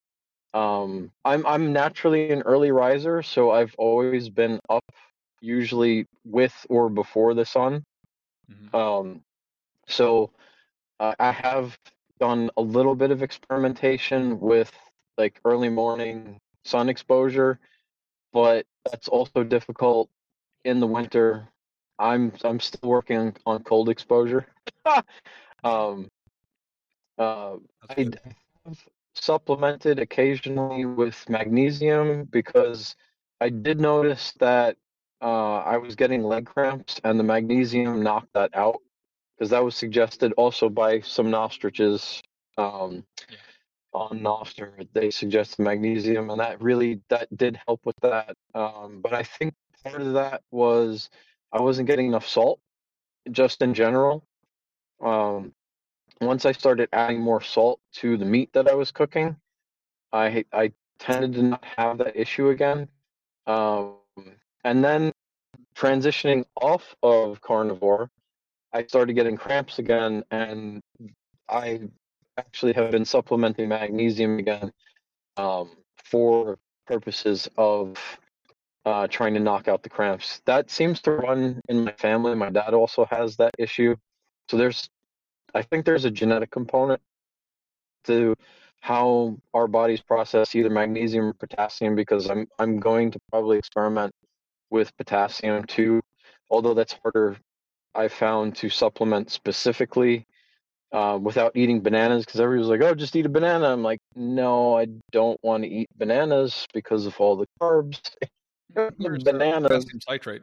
um I'm I'm naturally an early riser, so I've always been up usually with or before the sun. Hmm. Um so uh, I have done a little bit of experimentation with like early morning sun exposure, but that's also difficult in the winter. I'm I'm still working on, on cold exposure. um, uh, That's I good. have supplemented occasionally with magnesium because I did notice that uh, I was getting leg cramps, and the magnesium knocked that out because that was suggested also by some nostriches. Um, Yeah. on Noster, they suggested magnesium, and that really that did help with that. Um, but I think part of that was I wasn't getting enough salt, just in general. Um, once I started adding more salt to the meat that I was cooking, I I tended to not have that issue again. Um, and then transitioning off of carnivore, I started getting cramps again, and I actually have been supplementing magnesium again um, for purposes of uh, trying to knock out the cramps. That seems to run in my family. My dad also has that issue. So there's, I think there's a genetic component to how our bodies process either magnesium or potassium, because I'm I'm going to probably experiment with potassium too, although that's harder I found to supplement specifically uh, without eating bananas, because everybody was like, "Oh, just eat a banana." I'm like, "No, I don't want to eat bananas because of all the carbs." There's uh, Bananas. potassium citrate,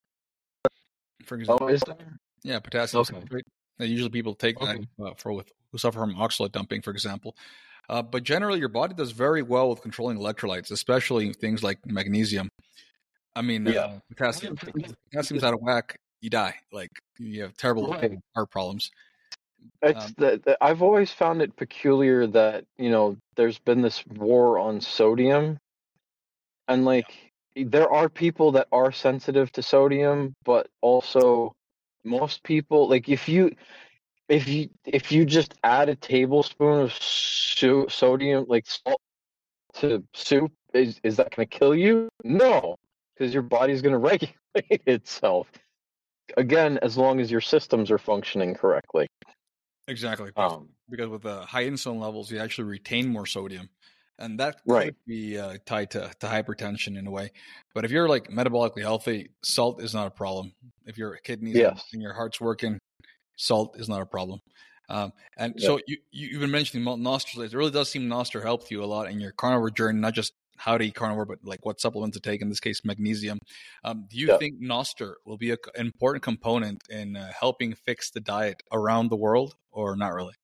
for Oh, example. is there? Yeah, potassium Okay. citrate. Uh, usually people take that Okay. uh, for with who suffer from oxalate dumping, for example. Uh, but generally, your body does very well with controlling electrolytes, especially things like magnesium. I mean, Yeah. uh, potassium. If potassium's out of whack, you die. Like you have terrible Right. heart problems. It's Um, the, the I've always found it peculiar that, you know, there's been this war on sodium, and yeah, like there are people that are sensitive to sodium, but also most people, like if you if you if you just add a tablespoon of so- sodium, like salt, to soup, is is that going to kill you? No, because your body's going to regulate itself. Again, as long as your systems are functioning correctly. exactly. Because Um, because with the high insulin levels, you actually retain more sodium, and that right. could be uh, tied to, to hypertension in a way. But if you're like metabolically healthy, salt is not a problem. If your kidneys and, Yes. and your heart's working, salt is not a problem. Um, and Yep. so you, you, you've been mentioning Noster. It really does seem Noster helped you a lot in your carnivore journey, not just how to eat carnivore, but like what supplements to take, in this case, magnesium. Um, do you Yep. think Noster will be an important component in uh, helping fix the diet around the world, or not really?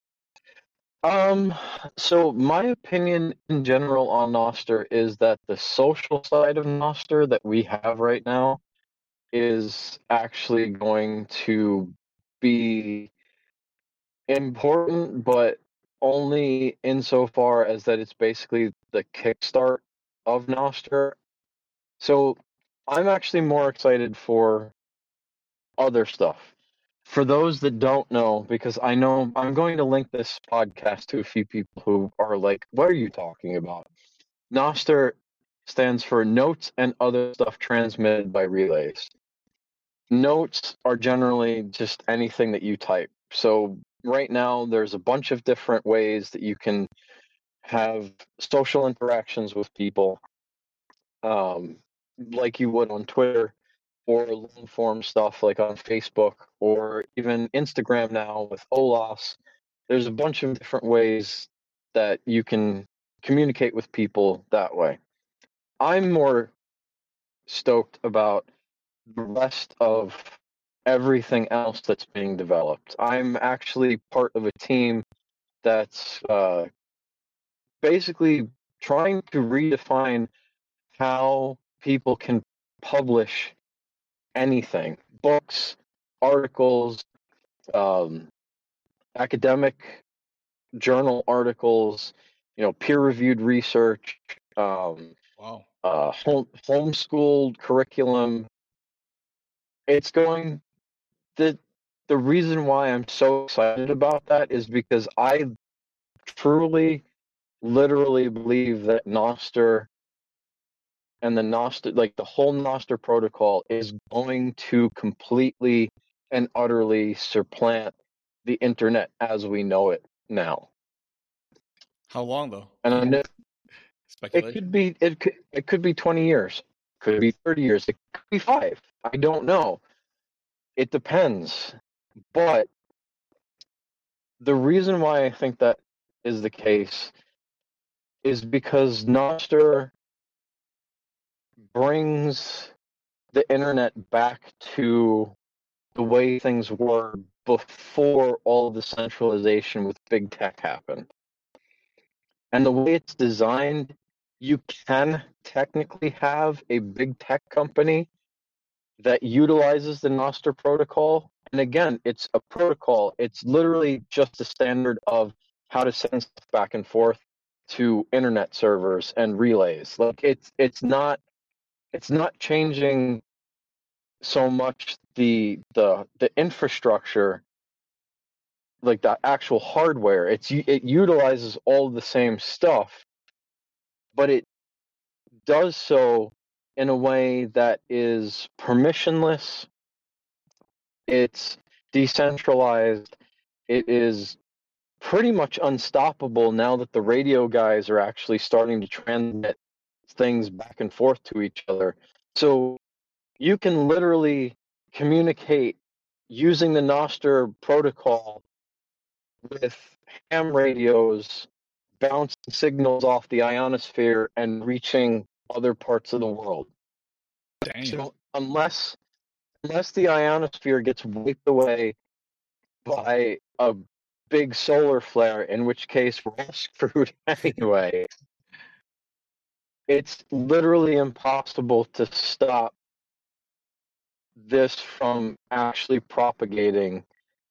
Um, so my opinion in general on Noster is that the social side of Noster that we have right now is actually going to be important, but only insofar as that it's basically the kickstart of Noster. So I'm actually more excited for other stuff. For those that don't know, because I know I'm going to link this podcast to a few people who are like, what are you talking about? Noster stands for Notes and Other Stuff Transmitted by Relays. Notes are generally just anything that you type. So right now, there's a bunch of different ways that you can have social interactions with people, um, like you would on Twitter, or long form stuff like on Facebook, or even Instagram now with Olas. There's a bunch of different ways that you can communicate with people that way. I'm more stoked about the rest of everything else that's being developed. I'm actually part of a team that's uh, basically trying to redefine how people can publish anything, books, articles, um, academic journal articles, you know, peer-reviewed research, um, Wow. uh, home homeschooled curriculum. It's going the the reason why I'm so excited about that is because I truly, literally believe that Noster and the Noster, like the whole Noster protocol, is going to completely and utterly supplant the internet as we know it now. How long though? And I know it Speculation. could be it could it could be twenty years, could be thirty years, it could be five. I don't know. It depends. But the reason why I think that is the case is because Noster brings the internet back to the way things were before all the centralization with big tech happened. And the way it's designed, you can technically have a big tech company that utilizes the Nostr protocol. And again, it's a protocol. It's literally just a standard of how to send stuff back and forth to internet servers and relays. Like it's it's not it's not changing so much the the the infrastructure, like the actual hardware. It's it utilizes all the same stuff, but it does so in a way that is permissionless. It's decentralized. It is pretty much unstoppable now that the radio guys are actually starting to transmit things back and forth to each other. So you can literally communicate using the Nostr protocol with ham radios, bouncing signals off the ionosphere and reaching other parts of the world. Dang. So unless unless the ionosphere gets wiped away by a big solar flare, in which case we're all screwed anyway, it's literally impossible to stop this from actually propagating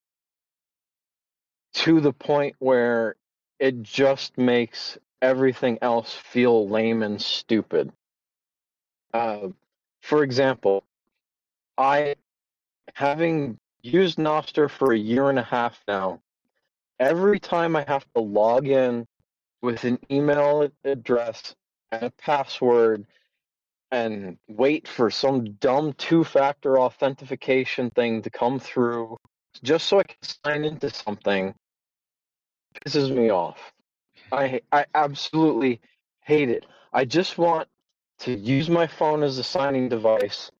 to the point where it just makes everything else feel lame and stupid. Uh, for example, I, having used Nostr for a year and a half now, every time I have to log in with an email address and a password and wait for some dumb two-factor authentication thing to come through just so I can sign into something, pisses me off. I I absolutely hate it. I just want to use my phone as a signing device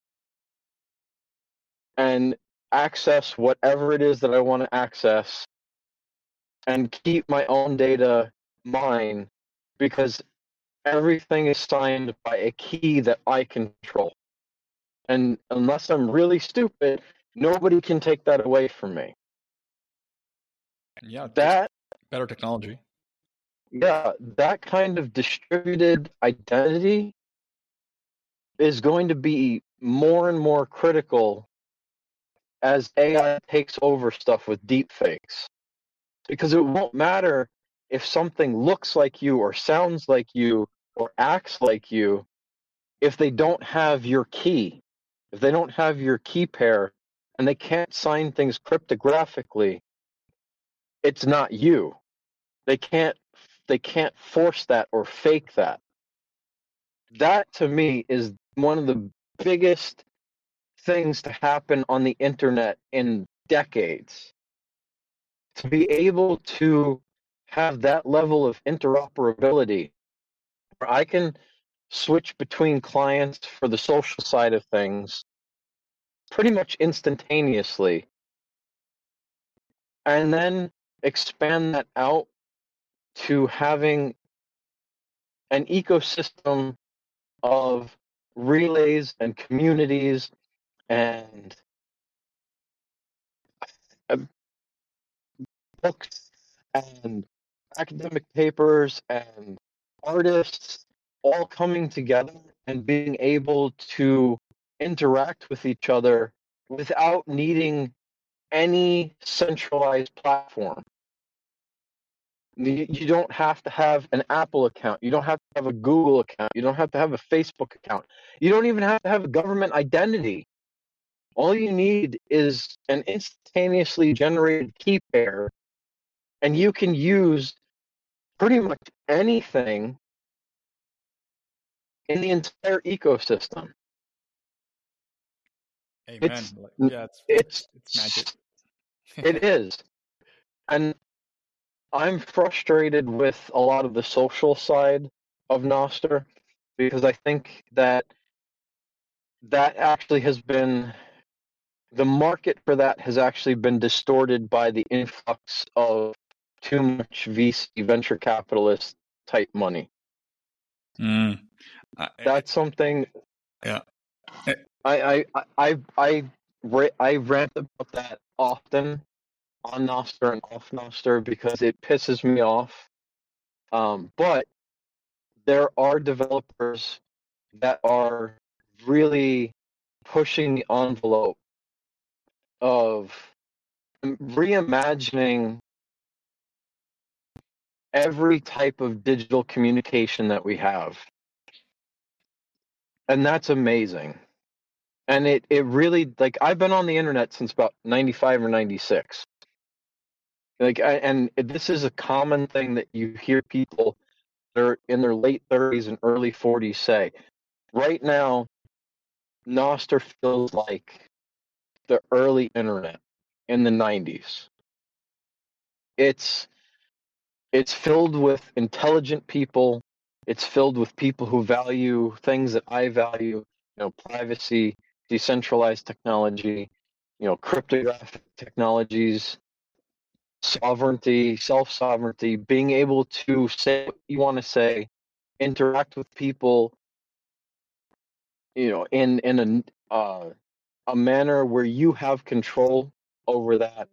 and access whatever it is that I want to access and keep my own data mine, because everything is signed by a key that I control. And unless I'm really stupid, nobody can take that away from me. And yeah, That better technology. Yeah, that kind of distributed identity is going to be more and more critical as A I takes over stuff with deepfakes. Because it won't matter if something looks like you or sounds like you or acts like you if they don't have your key, if they don't have your key pair and they can't sign things cryptographically, it's not you. They can't they can't force that or fake that. That to me is one of the biggest things to happen on the internet in decades. To be able to have that level of interoperability where I can switch between clients for the social side of things pretty much instantaneously, and then expand that out to having an ecosystem of relays and communities and uh, books and academic papers and artists all coming together and being able to interact with each other without needing any centralized platform. You don't have to have an Apple account. You don't have to have a Google account. You don't have to have a Facebook account. You don't even have to have a government identity. All you need is an instantaneously generated key pair, and you can use pretty much anything in the entire ecosystem. Amen. It's, yeah, it's it's, it's magic. It is. And I'm frustrated with a lot of the social side of Nostr because I think that that actually has been, the market for that has actually been distorted by the influx of too much V C venture capitalist type money. Mm. I, That's something. Yeah. I I I I I, I rant about that often on Nostr and off Nostr because it pisses me off. Um, but there are developers that are really pushing the envelope of reimagining every type of digital communication that we have. And that's amazing. And it, it really, like, I've been on the internet since about ninety-five or ninety-six. Like, I, and this is a common thing that you hear people that are in their late thirties and early forties say. Right now, Nostr feels like the early internet in the nineties. It's it's filled with intelligent people. It's filled with people who value things that I value, you know, privacy, decentralized technology, you know, cryptographic technologies, sovereignty, self-sovereignty, being able to say what you want to say, interact with people, you know, in in a uh, a manner where you have control over that.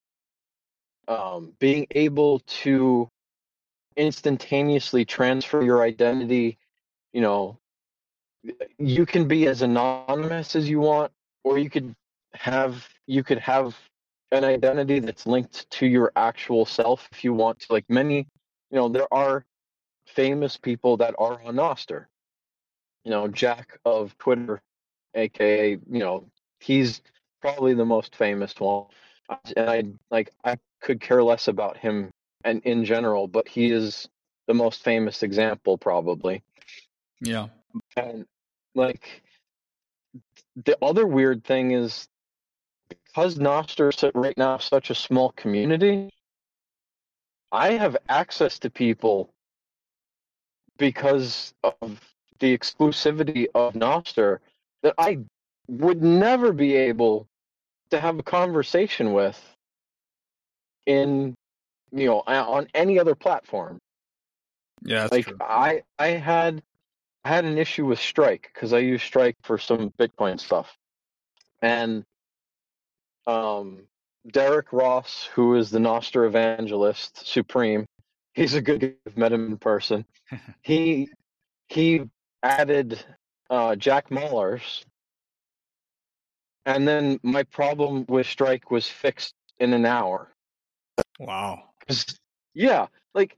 Um, being able to instantaneously transfer your identity, you know, you can be as anonymous as you want, or you could have you could have an identity that's linked to your actual self if you want to. Like many, you know, there are famous people that are on Nostr. You know, Jack of Twitter, aka, you know, he's probably the most famous one. And I like I could care less about him and in general, but he is the most famous example probably. Yeah. And like the other weird thing is because Nostr is right now such a small community, I have access to people because of the exclusivity of Nostr that I would never be able to have a conversation with in, you know, on any other platform. Yeah, that's like true. I I had I had an issue with Strike because I use Strike for some Bitcoin stuff, and um, Derek Ross, who is the Nostr evangelist supreme, he's a good guy. I've met him in person. he he added uh, Jack Mallers, and then my problem with Strike was fixed in an hour. Wow. Yeah, like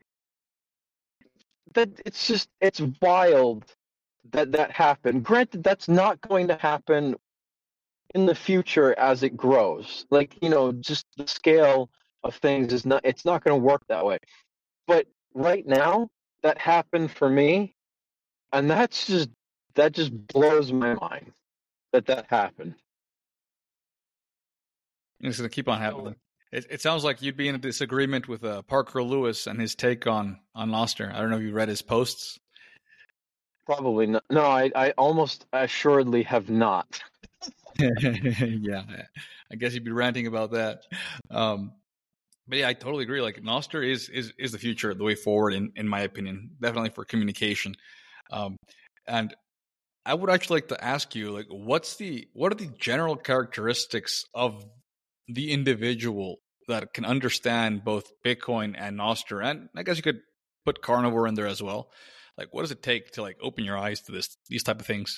that. It's just it's wild that that happened. Granted, that's not going to happen in the future as it grows. Like, you know, just the scale of things is not, it's not going to work that way. But right now, that happened for me, and that's just, that just blows my mind that that happened. It's going to keep on happening. It, it sounds like you'd be in a disagreement with uh, Parker Lewis and his take on, on Nostr. I don't know if you read his posts. Probably not. No, I, I almost assuredly have not. Yeah, I guess you'd be ranting about that. Um, but yeah, I totally agree. Like Nostr is is is the future, the way forward, in in my opinion, definitely for communication. Um, and I would actually like to ask you, like, what's the what are the general characteristics of the individual that can understand both Bitcoin and Nostr? And I guess you could put Carnivore in there as well. Like, what does it take to like open your eyes to this these type of things?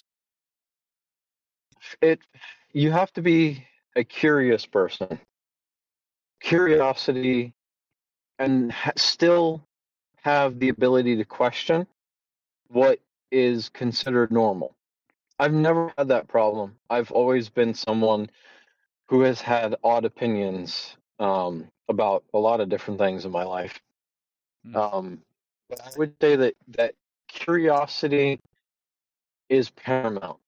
It you have to be a curious person. Curiosity, and ha- still have the ability to question what is considered normal. I've never had that problem. I've always been someone who has had odd opinions um, about a lot of different things in my life. Mm. Um, but I would say that that curiosity is paramount.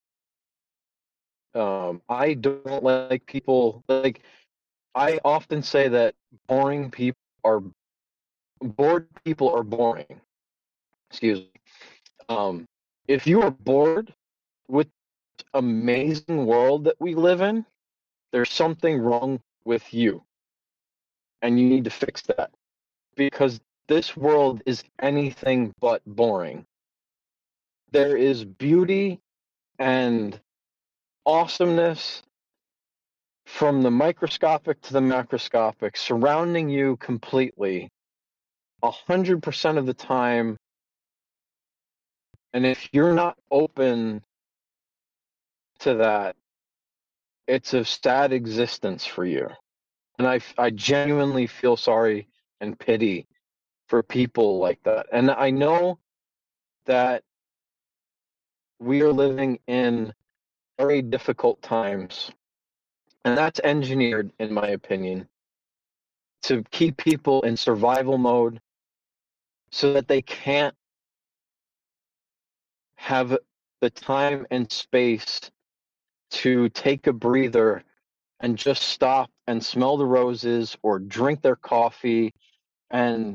Um, I don't like people like I often say that boring people are bored people are boring. Excuse me. Um, if you are bored with this amazing world that we live in, there's something wrong with you, and you need to fix that because this world is anything but boring. There is beauty and awesomeness from the microscopic to the macroscopic surrounding you completely a hundred percent of the time. And if you're not open to that, it's a sad existence for you. And I, I genuinely feel sorry and pity for people like that. And I know that we are living in very difficult times, and that's engineered, in my opinion, to keep people in survival mode so that they can't have the time and space to take a breather and just stop and smell the roses or drink their coffee and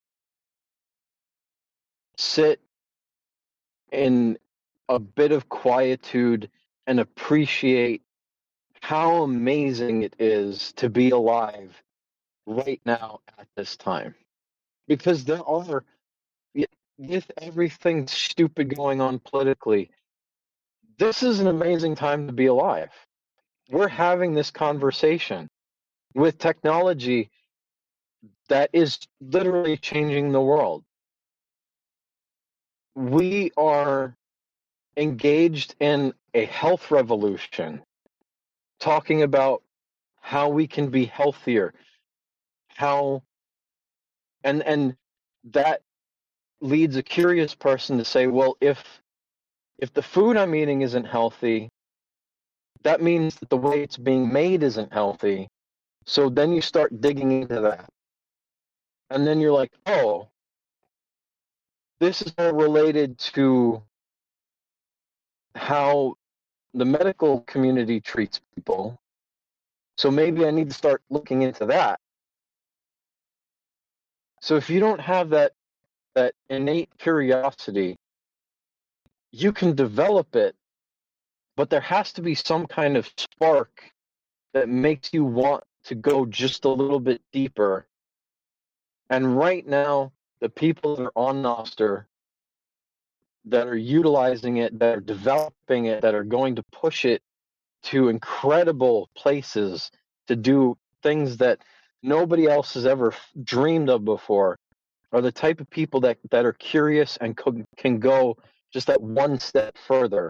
sit in a bit of quietude and appreciate how amazing it is to be alive right now at this time. Because there are, with everything stupid going on politically, this is an amazing time to be alive. We're having this conversation with technology that is literally changing the world. We are engaged in a health revolution, talking about how we can be healthier, how and and that leads a curious person to say, well, if if the food I'm eating isn't healthy, that means that the way it's being made isn't healthy. So then you start digging into that. And then you're like, oh, this is all related to how the medical community treats people. So maybe I need to start looking into that. So if you don't have that that innate curiosity, you can develop it, but there has to be some kind of spark that makes you want to go just a little bit deeper. And right now, the people that are on Nostr, that are utilizing it, that are developing it, that are going to push it to incredible places to do things that nobody else has ever dreamed of before, are the type of people that, that are curious and co- can go just that one step further.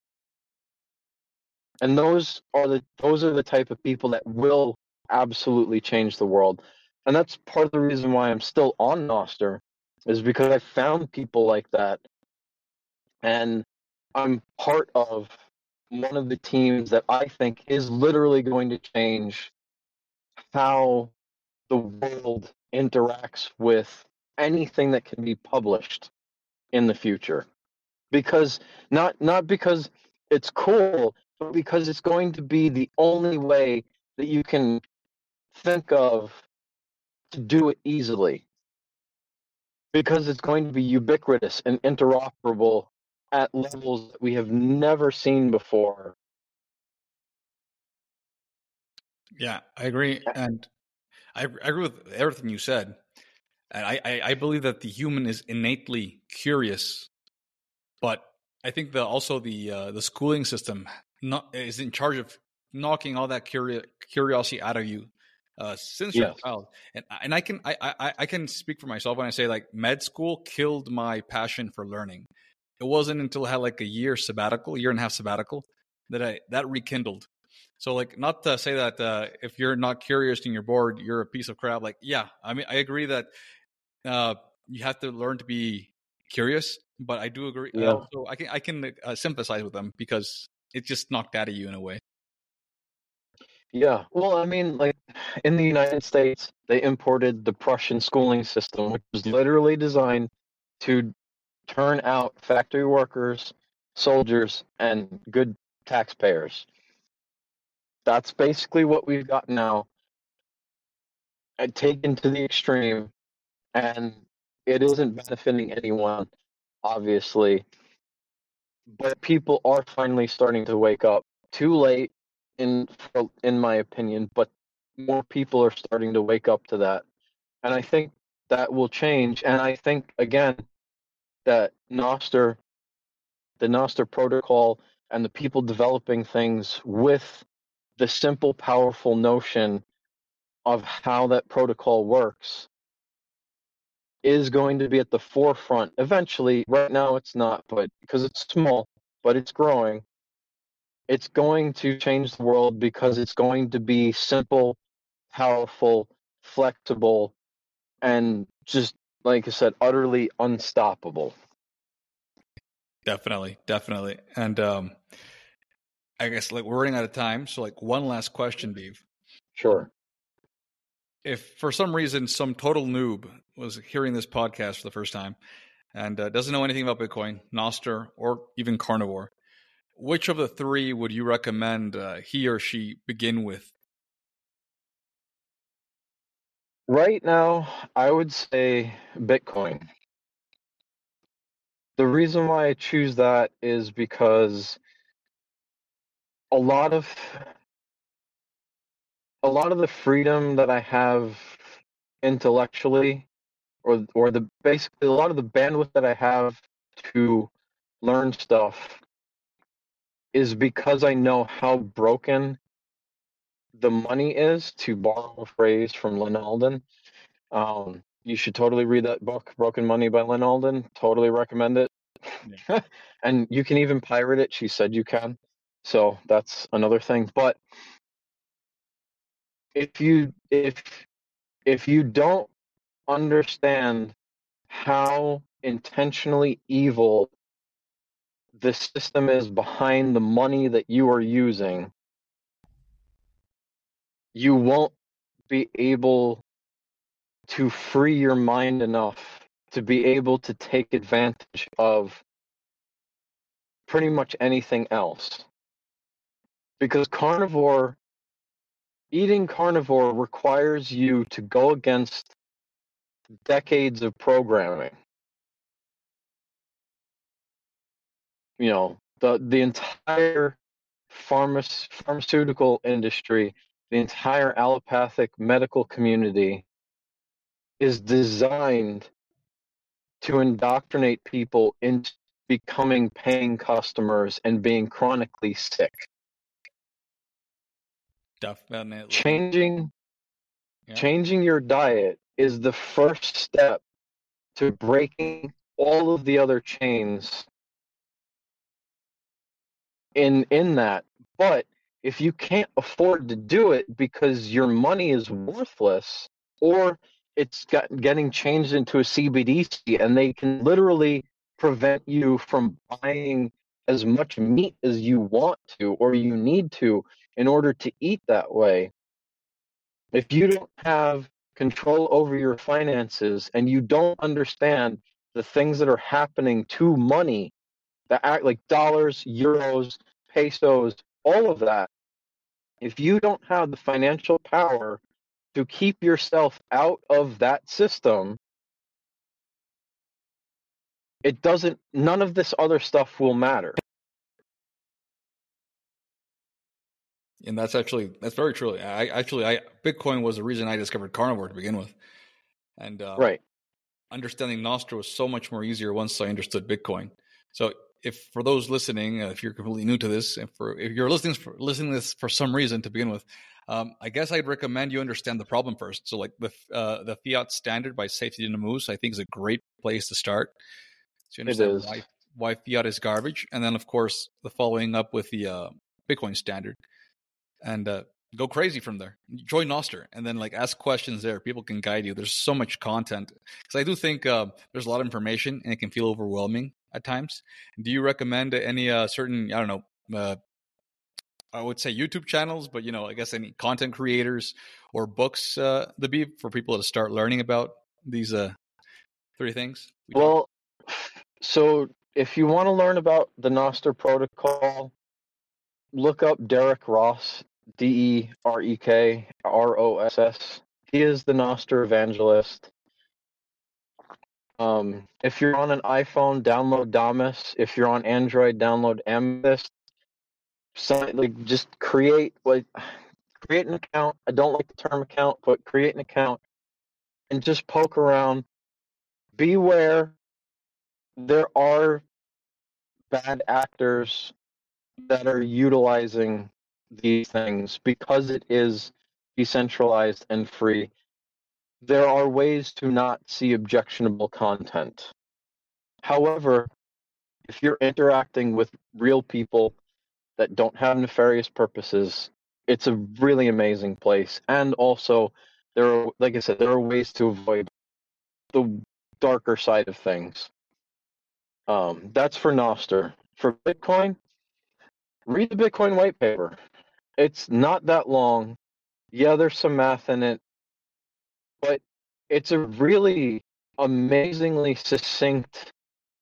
And those are the those are the type of people that will absolutely change the world. And that's part of the reason why I'm still on Nostr, is because I found people like that, and I'm part of one of the teams that I think is literally going to change how the world interacts with anything that can be published in the future. Because not not because it's cool, but because it's going to be the only way that you can think of to do it easily. Because it's going to be ubiquitous and interoperable at levels that we have never seen before. Yeah, I agree, and I, I agree with everything you said. And I, I, I believe that the human is innately curious, but I think that also the uh, the schooling system not, is in charge of knocking all that curi- curiosity out of you uh, since you're Yes. a child. And and I can I, I I can speak for myself when I say, like, med school killed my passion for learning. It wasn't until I had like a year sabbatical, year and a half sabbatical, that I that rekindled. So, like, not to say that uh, if you're not curious and you're bored, you're a piece of crap. Like, yeah, I mean, I agree that uh, you have to learn to be curious, but I do agree. I Yeah. also, I can I can uh, sympathize with them because it just knocked out of you in a way. Yeah. Well, I mean, like in the United States, they imported the Prussian schooling system, which was literally designed to turn out factory workers, soldiers, and good taxpayers. That's basically what we've got now, and taken to the extreme, and it isn't benefiting anyone, obviously. But people are finally starting to wake up. Too late, in in my opinion, but more people are starting to wake up to that, and I think that will change. And I think again that Nostr, the Nostr protocol, and the people developing things with the simple, powerful notion of how that protocol works is going to be at the forefront eventually. Right now, it's not, but because it's small, but it's growing. it's going to change the world because it's going to be simple, powerful, flexible, and just, like I said, utterly unstoppable. Definitely, definitely. And um, I guess like we're running out of time. So like one last question, Dave. Sure. If for some reason some total noob was hearing this podcast for the first time and uh, doesn't know anything about Bitcoin, Nostr, or even Carnivore, which of the three would you recommend uh, he or she begin with? Right now, I would say Bitcoin. The reason why I choose that is because a lot of a lot of the freedom that I have intellectually, or or the basically a lot of the bandwidth that I have to learn stuff, is because I know how broken the money is, to borrow a phrase from Lynn Alden. Um, you should totally read that book, Broken Money by Lynn Alden. Totally recommend it. Yeah. And you can even pirate it. She said you can. So that's another thing. But if you if if you don't understand how intentionally evil the system is behind the money that you are using, you won't be able to free your mind enough to be able to take advantage of pretty much anything else. Because carnivore, eating carnivore requires you to go against decades of programming. You know, the the entire pharma- pharmaceutical industry, the entire allopathic medical community is designed to indoctrinate people into becoming paying customers and being chronically sick. Definitely. Changing yeah. changing your diet is the first step to breaking all of the other chains in in that. But if you can't afford to do it because your money is worthless, or it's got, getting changed into a C B D C, and they can literally prevent you from buying as much meat as you want to or you need to in order to eat that way. If you don't have control over your finances and you don't understand the things that are happening to money, that act like dollars, euros, pesos, all of that, if you don't have the financial power to keep yourself out of that system, it doesn't, none of this other stuff will matter. And that's actually, that's very true. I actually, I Bitcoin was the reason I discovered carnivore to begin with. And uh, right. understanding Nostr was so much more easier once I understood Bitcoin. So if for those listening, uh, if you're completely new to this, and for if you're listening for listening to this for some reason to begin with, um, I guess I'd recommend you understand the problem first. So like the uh, the fiat standard by Saifedean Ammous, I think is a great place to start. So you understand why why fiat is garbage, and then of course the following up with the uh, Bitcoin standard, and uh, go crazy from there. Join Nostr and then like ask questions there. People can guide you. There's so much content because I do think uh, there's a lot of information and it can feel overwhelming at times. Do you recommend any uh, certain, I don't know, uh, I would say YouTube channels, but you know, I guess any content creators or books, uh, the Beef, for people to start learning about these uh, three things? We well, talked? So if you want to learn about the Nostr protocol, look up Derek Ross, D E R E K R O S S. He is the Nostr evangelist. Um, if you're on an iPhone, download Damus. If you're on Android, download Amethyst. So, like, just create like create an account. I don't like the term account, but create an account and just poke around. Beware, there are bad actors that are utilizing these things because it is decentralized and free. There are ways to not see objectionable content. However, if you're interacting with real people that don't have nefarious purposes. It's a really amazing place. And also, there are, like I said, there are ways to avoid the darker side of things. Um, that's for Nostr. For Bitcoin, read the Bitcoin white paper. It's not that long. Yeah, there's some math in it, but it's a really amazingly succinct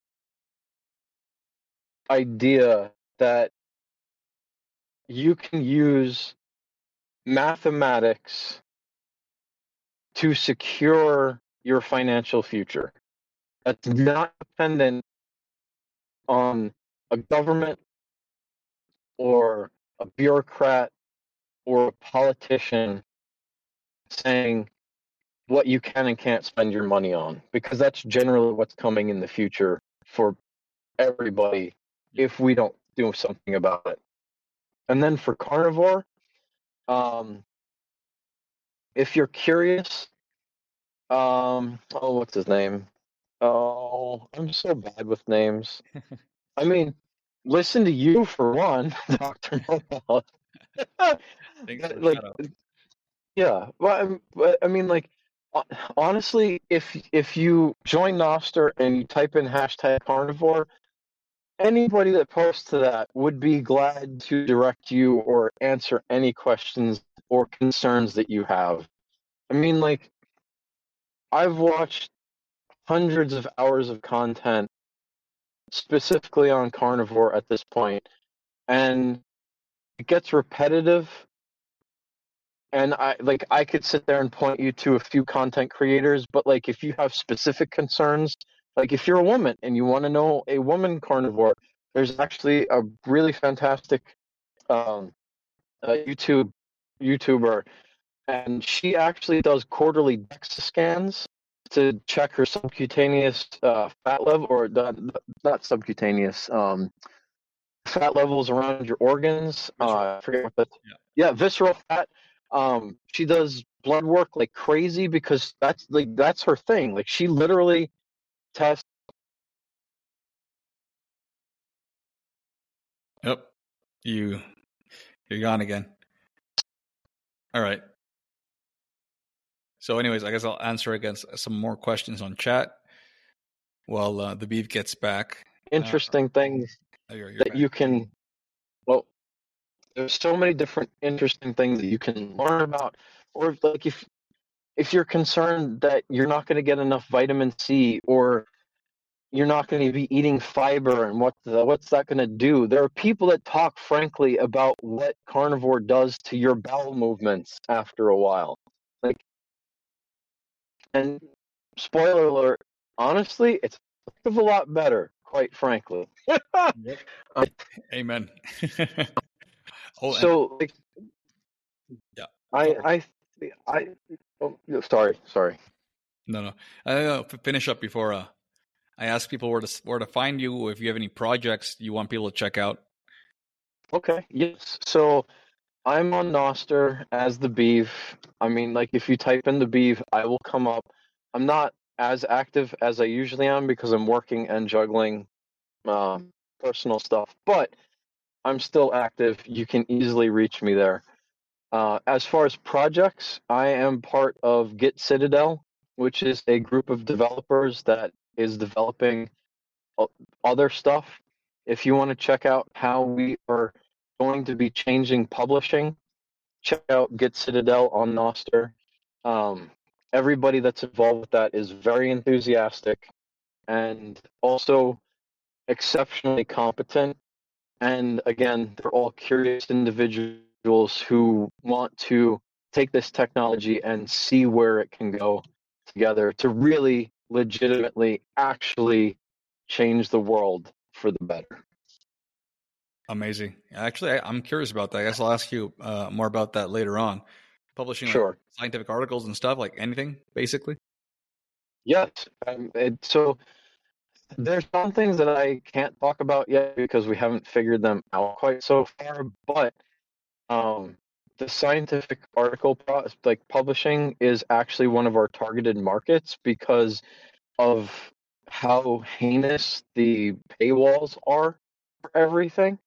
idea that you can use mathematics to secure your financial future. That's not dependent on a government or a bureaucrat or a politician saying what you can and can't spend your money on, because that's generally what's coming in the future for everybody if we don't do something about it. And then for Carnivore, um, if you're curious, um, oh, what's his name? Oh, I'm so bad with names. I mean, listen to you for one, Doctor Morales. Thanks for the like, shout out. yeah, well, I'm- but I mean, like, hon- honestly, if if you join Nostr and you type in hashtag Carnivore, anybody that posts to that would be glad to direct you or answer any questions or concerns that you have. I mean, like, I've watched hundreds of hours of content specifically on Carnivore at this point, and it gets repetitive. And I like I could sit there and point you to a few content creators, but like if you have specific concerns, like if you're a woman and you want to know a woman carnivore, there's actually a really fantastic um, uh, YouTube YouTuber, and she actually does quarterly DEXA scans to check her subcutaneous uh, fat level, or not, not subcutaneous, um, fat levels around your organs. Visceral. Uh, I forget what that. Yeah. Yeah, visceral fat. Um, she does blood work like crazy because that's like that's her thing. Like she literally tests. Yep. You you're gone again. All right. So, anyways, I guess I'll answer against some more questions on chat while uh, the beef gets back. Interesting things Uh, you're, you're that back. you can. Well, there's so many different interesting things that you can learn about, or like if if you're concerned that you're not going to get enough vitamin C, or you're not going to be eating fiber, and what the, what's that going to do? There are people that talk frankly about what carnivore does to your bowel movements after a while. Like, and spoiler alert, honestly, it's a heck of a lot better, quite frankly. Yep. Uh, Amen. oh, and, so, like, yeah. I, Sorry. I, I, oh, no, sorry, sorry. No, no. Uh, finish up before uh, I ask people where to where to find you. If you have any projects you want people to check out. Okay, yes. So I'm on Nostr as the Beeve. I mean, like if you type in the Beeve, I will come up. I'm not as active as I usually am because I'm working and juggling uh, personal stuff, but I'm still active. You can easily reach me there. Uh, as far as projects, I am part of Git Citadel, which is a group of developers that is developing o- other stuff. If you want to check out how we are going to be changing publishing, check out Git Citadel on Nostr. Um, everybody that's involved with that is very enthusiastic and also exceptionally competent. And again, they're all curious individuals who want to take this technology and see where it can go together to really legitimately actually change the world for the better. Amazing. Actually, I, I'm curious about that. I guess I'll ask you uh, more about that later on. Publishing like Sure. scientific articles and stuff, like anything, basically. Yes. Um, it, so there's some things that I can't talk about yet because we haven't figured them out quite so far, but um, the scientific article pro- like publishing is actually one of our targeted markets because of how heinous the paywalls are for everything.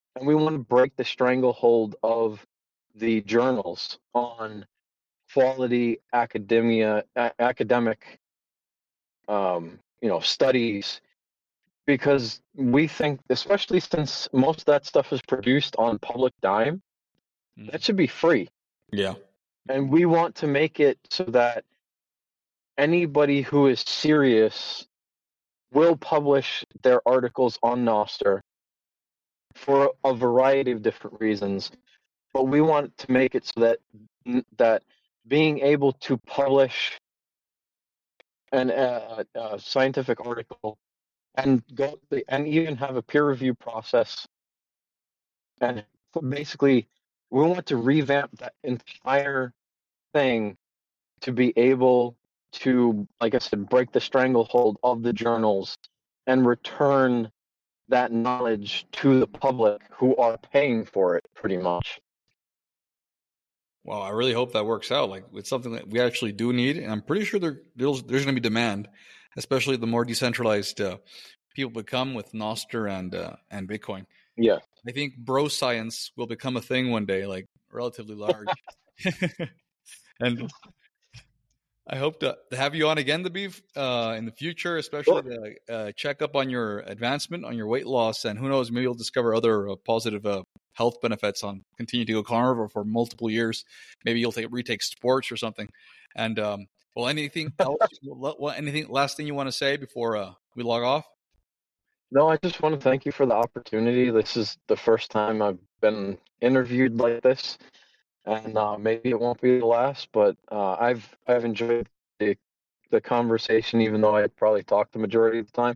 and we want to break the stranglehold of the journals on quality academia, a- academic, um, you know, studies, because we think, especially since most of that stuff is produced on public dime, Mhm. that should be free. Yeah. And we want to make it so that anybody who is serious will publish their articles on Nostr for a variety of different reasons. But we want to make it so that that being able to publish an uh, a scientific article and go and even have a peer review process, and basically we want to revamp that entire thing to be able to, like I said, break the stranglehold of the journals and return that knowledge to the public who are paying for it, pretty much. Well, I really hope that works out. Like, it's something that we actually do need, and I'm pretty sure there, there's, there's going to be demand, especially the more decentralized uh, people become with Nostr and uh, and Bitcoin. Yeah. I think bro science will become a thing one day, like relatively large. And I hope to have you on again, the beef, uh, in the future, especially Sure. to uh, check up on your advancement, on your weight loss, and who knows, maybe you'll discover other uh, positive uh, health benefits on continuing to go carnivore for multiple years. Maybe you'll take retake sports or something. And um, well, anything else? What anything? Last thing you want to say before uh, we log off? No, I just want to thank you for the opportunity. This is the first time I've been interviewed like this, and uh, maybe it won't be the last. But uh, I've I've enjoyed the the conversation, even though I probably talk the majority of the time.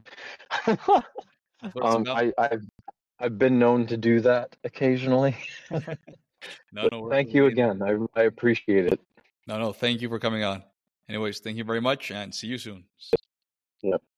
um, I I've I've been known to do that occasionally. No, no, Thank you again. I I appreciate it. No, no, thank you for coming on. Anyways, thank you very much, and see you soon. Yep.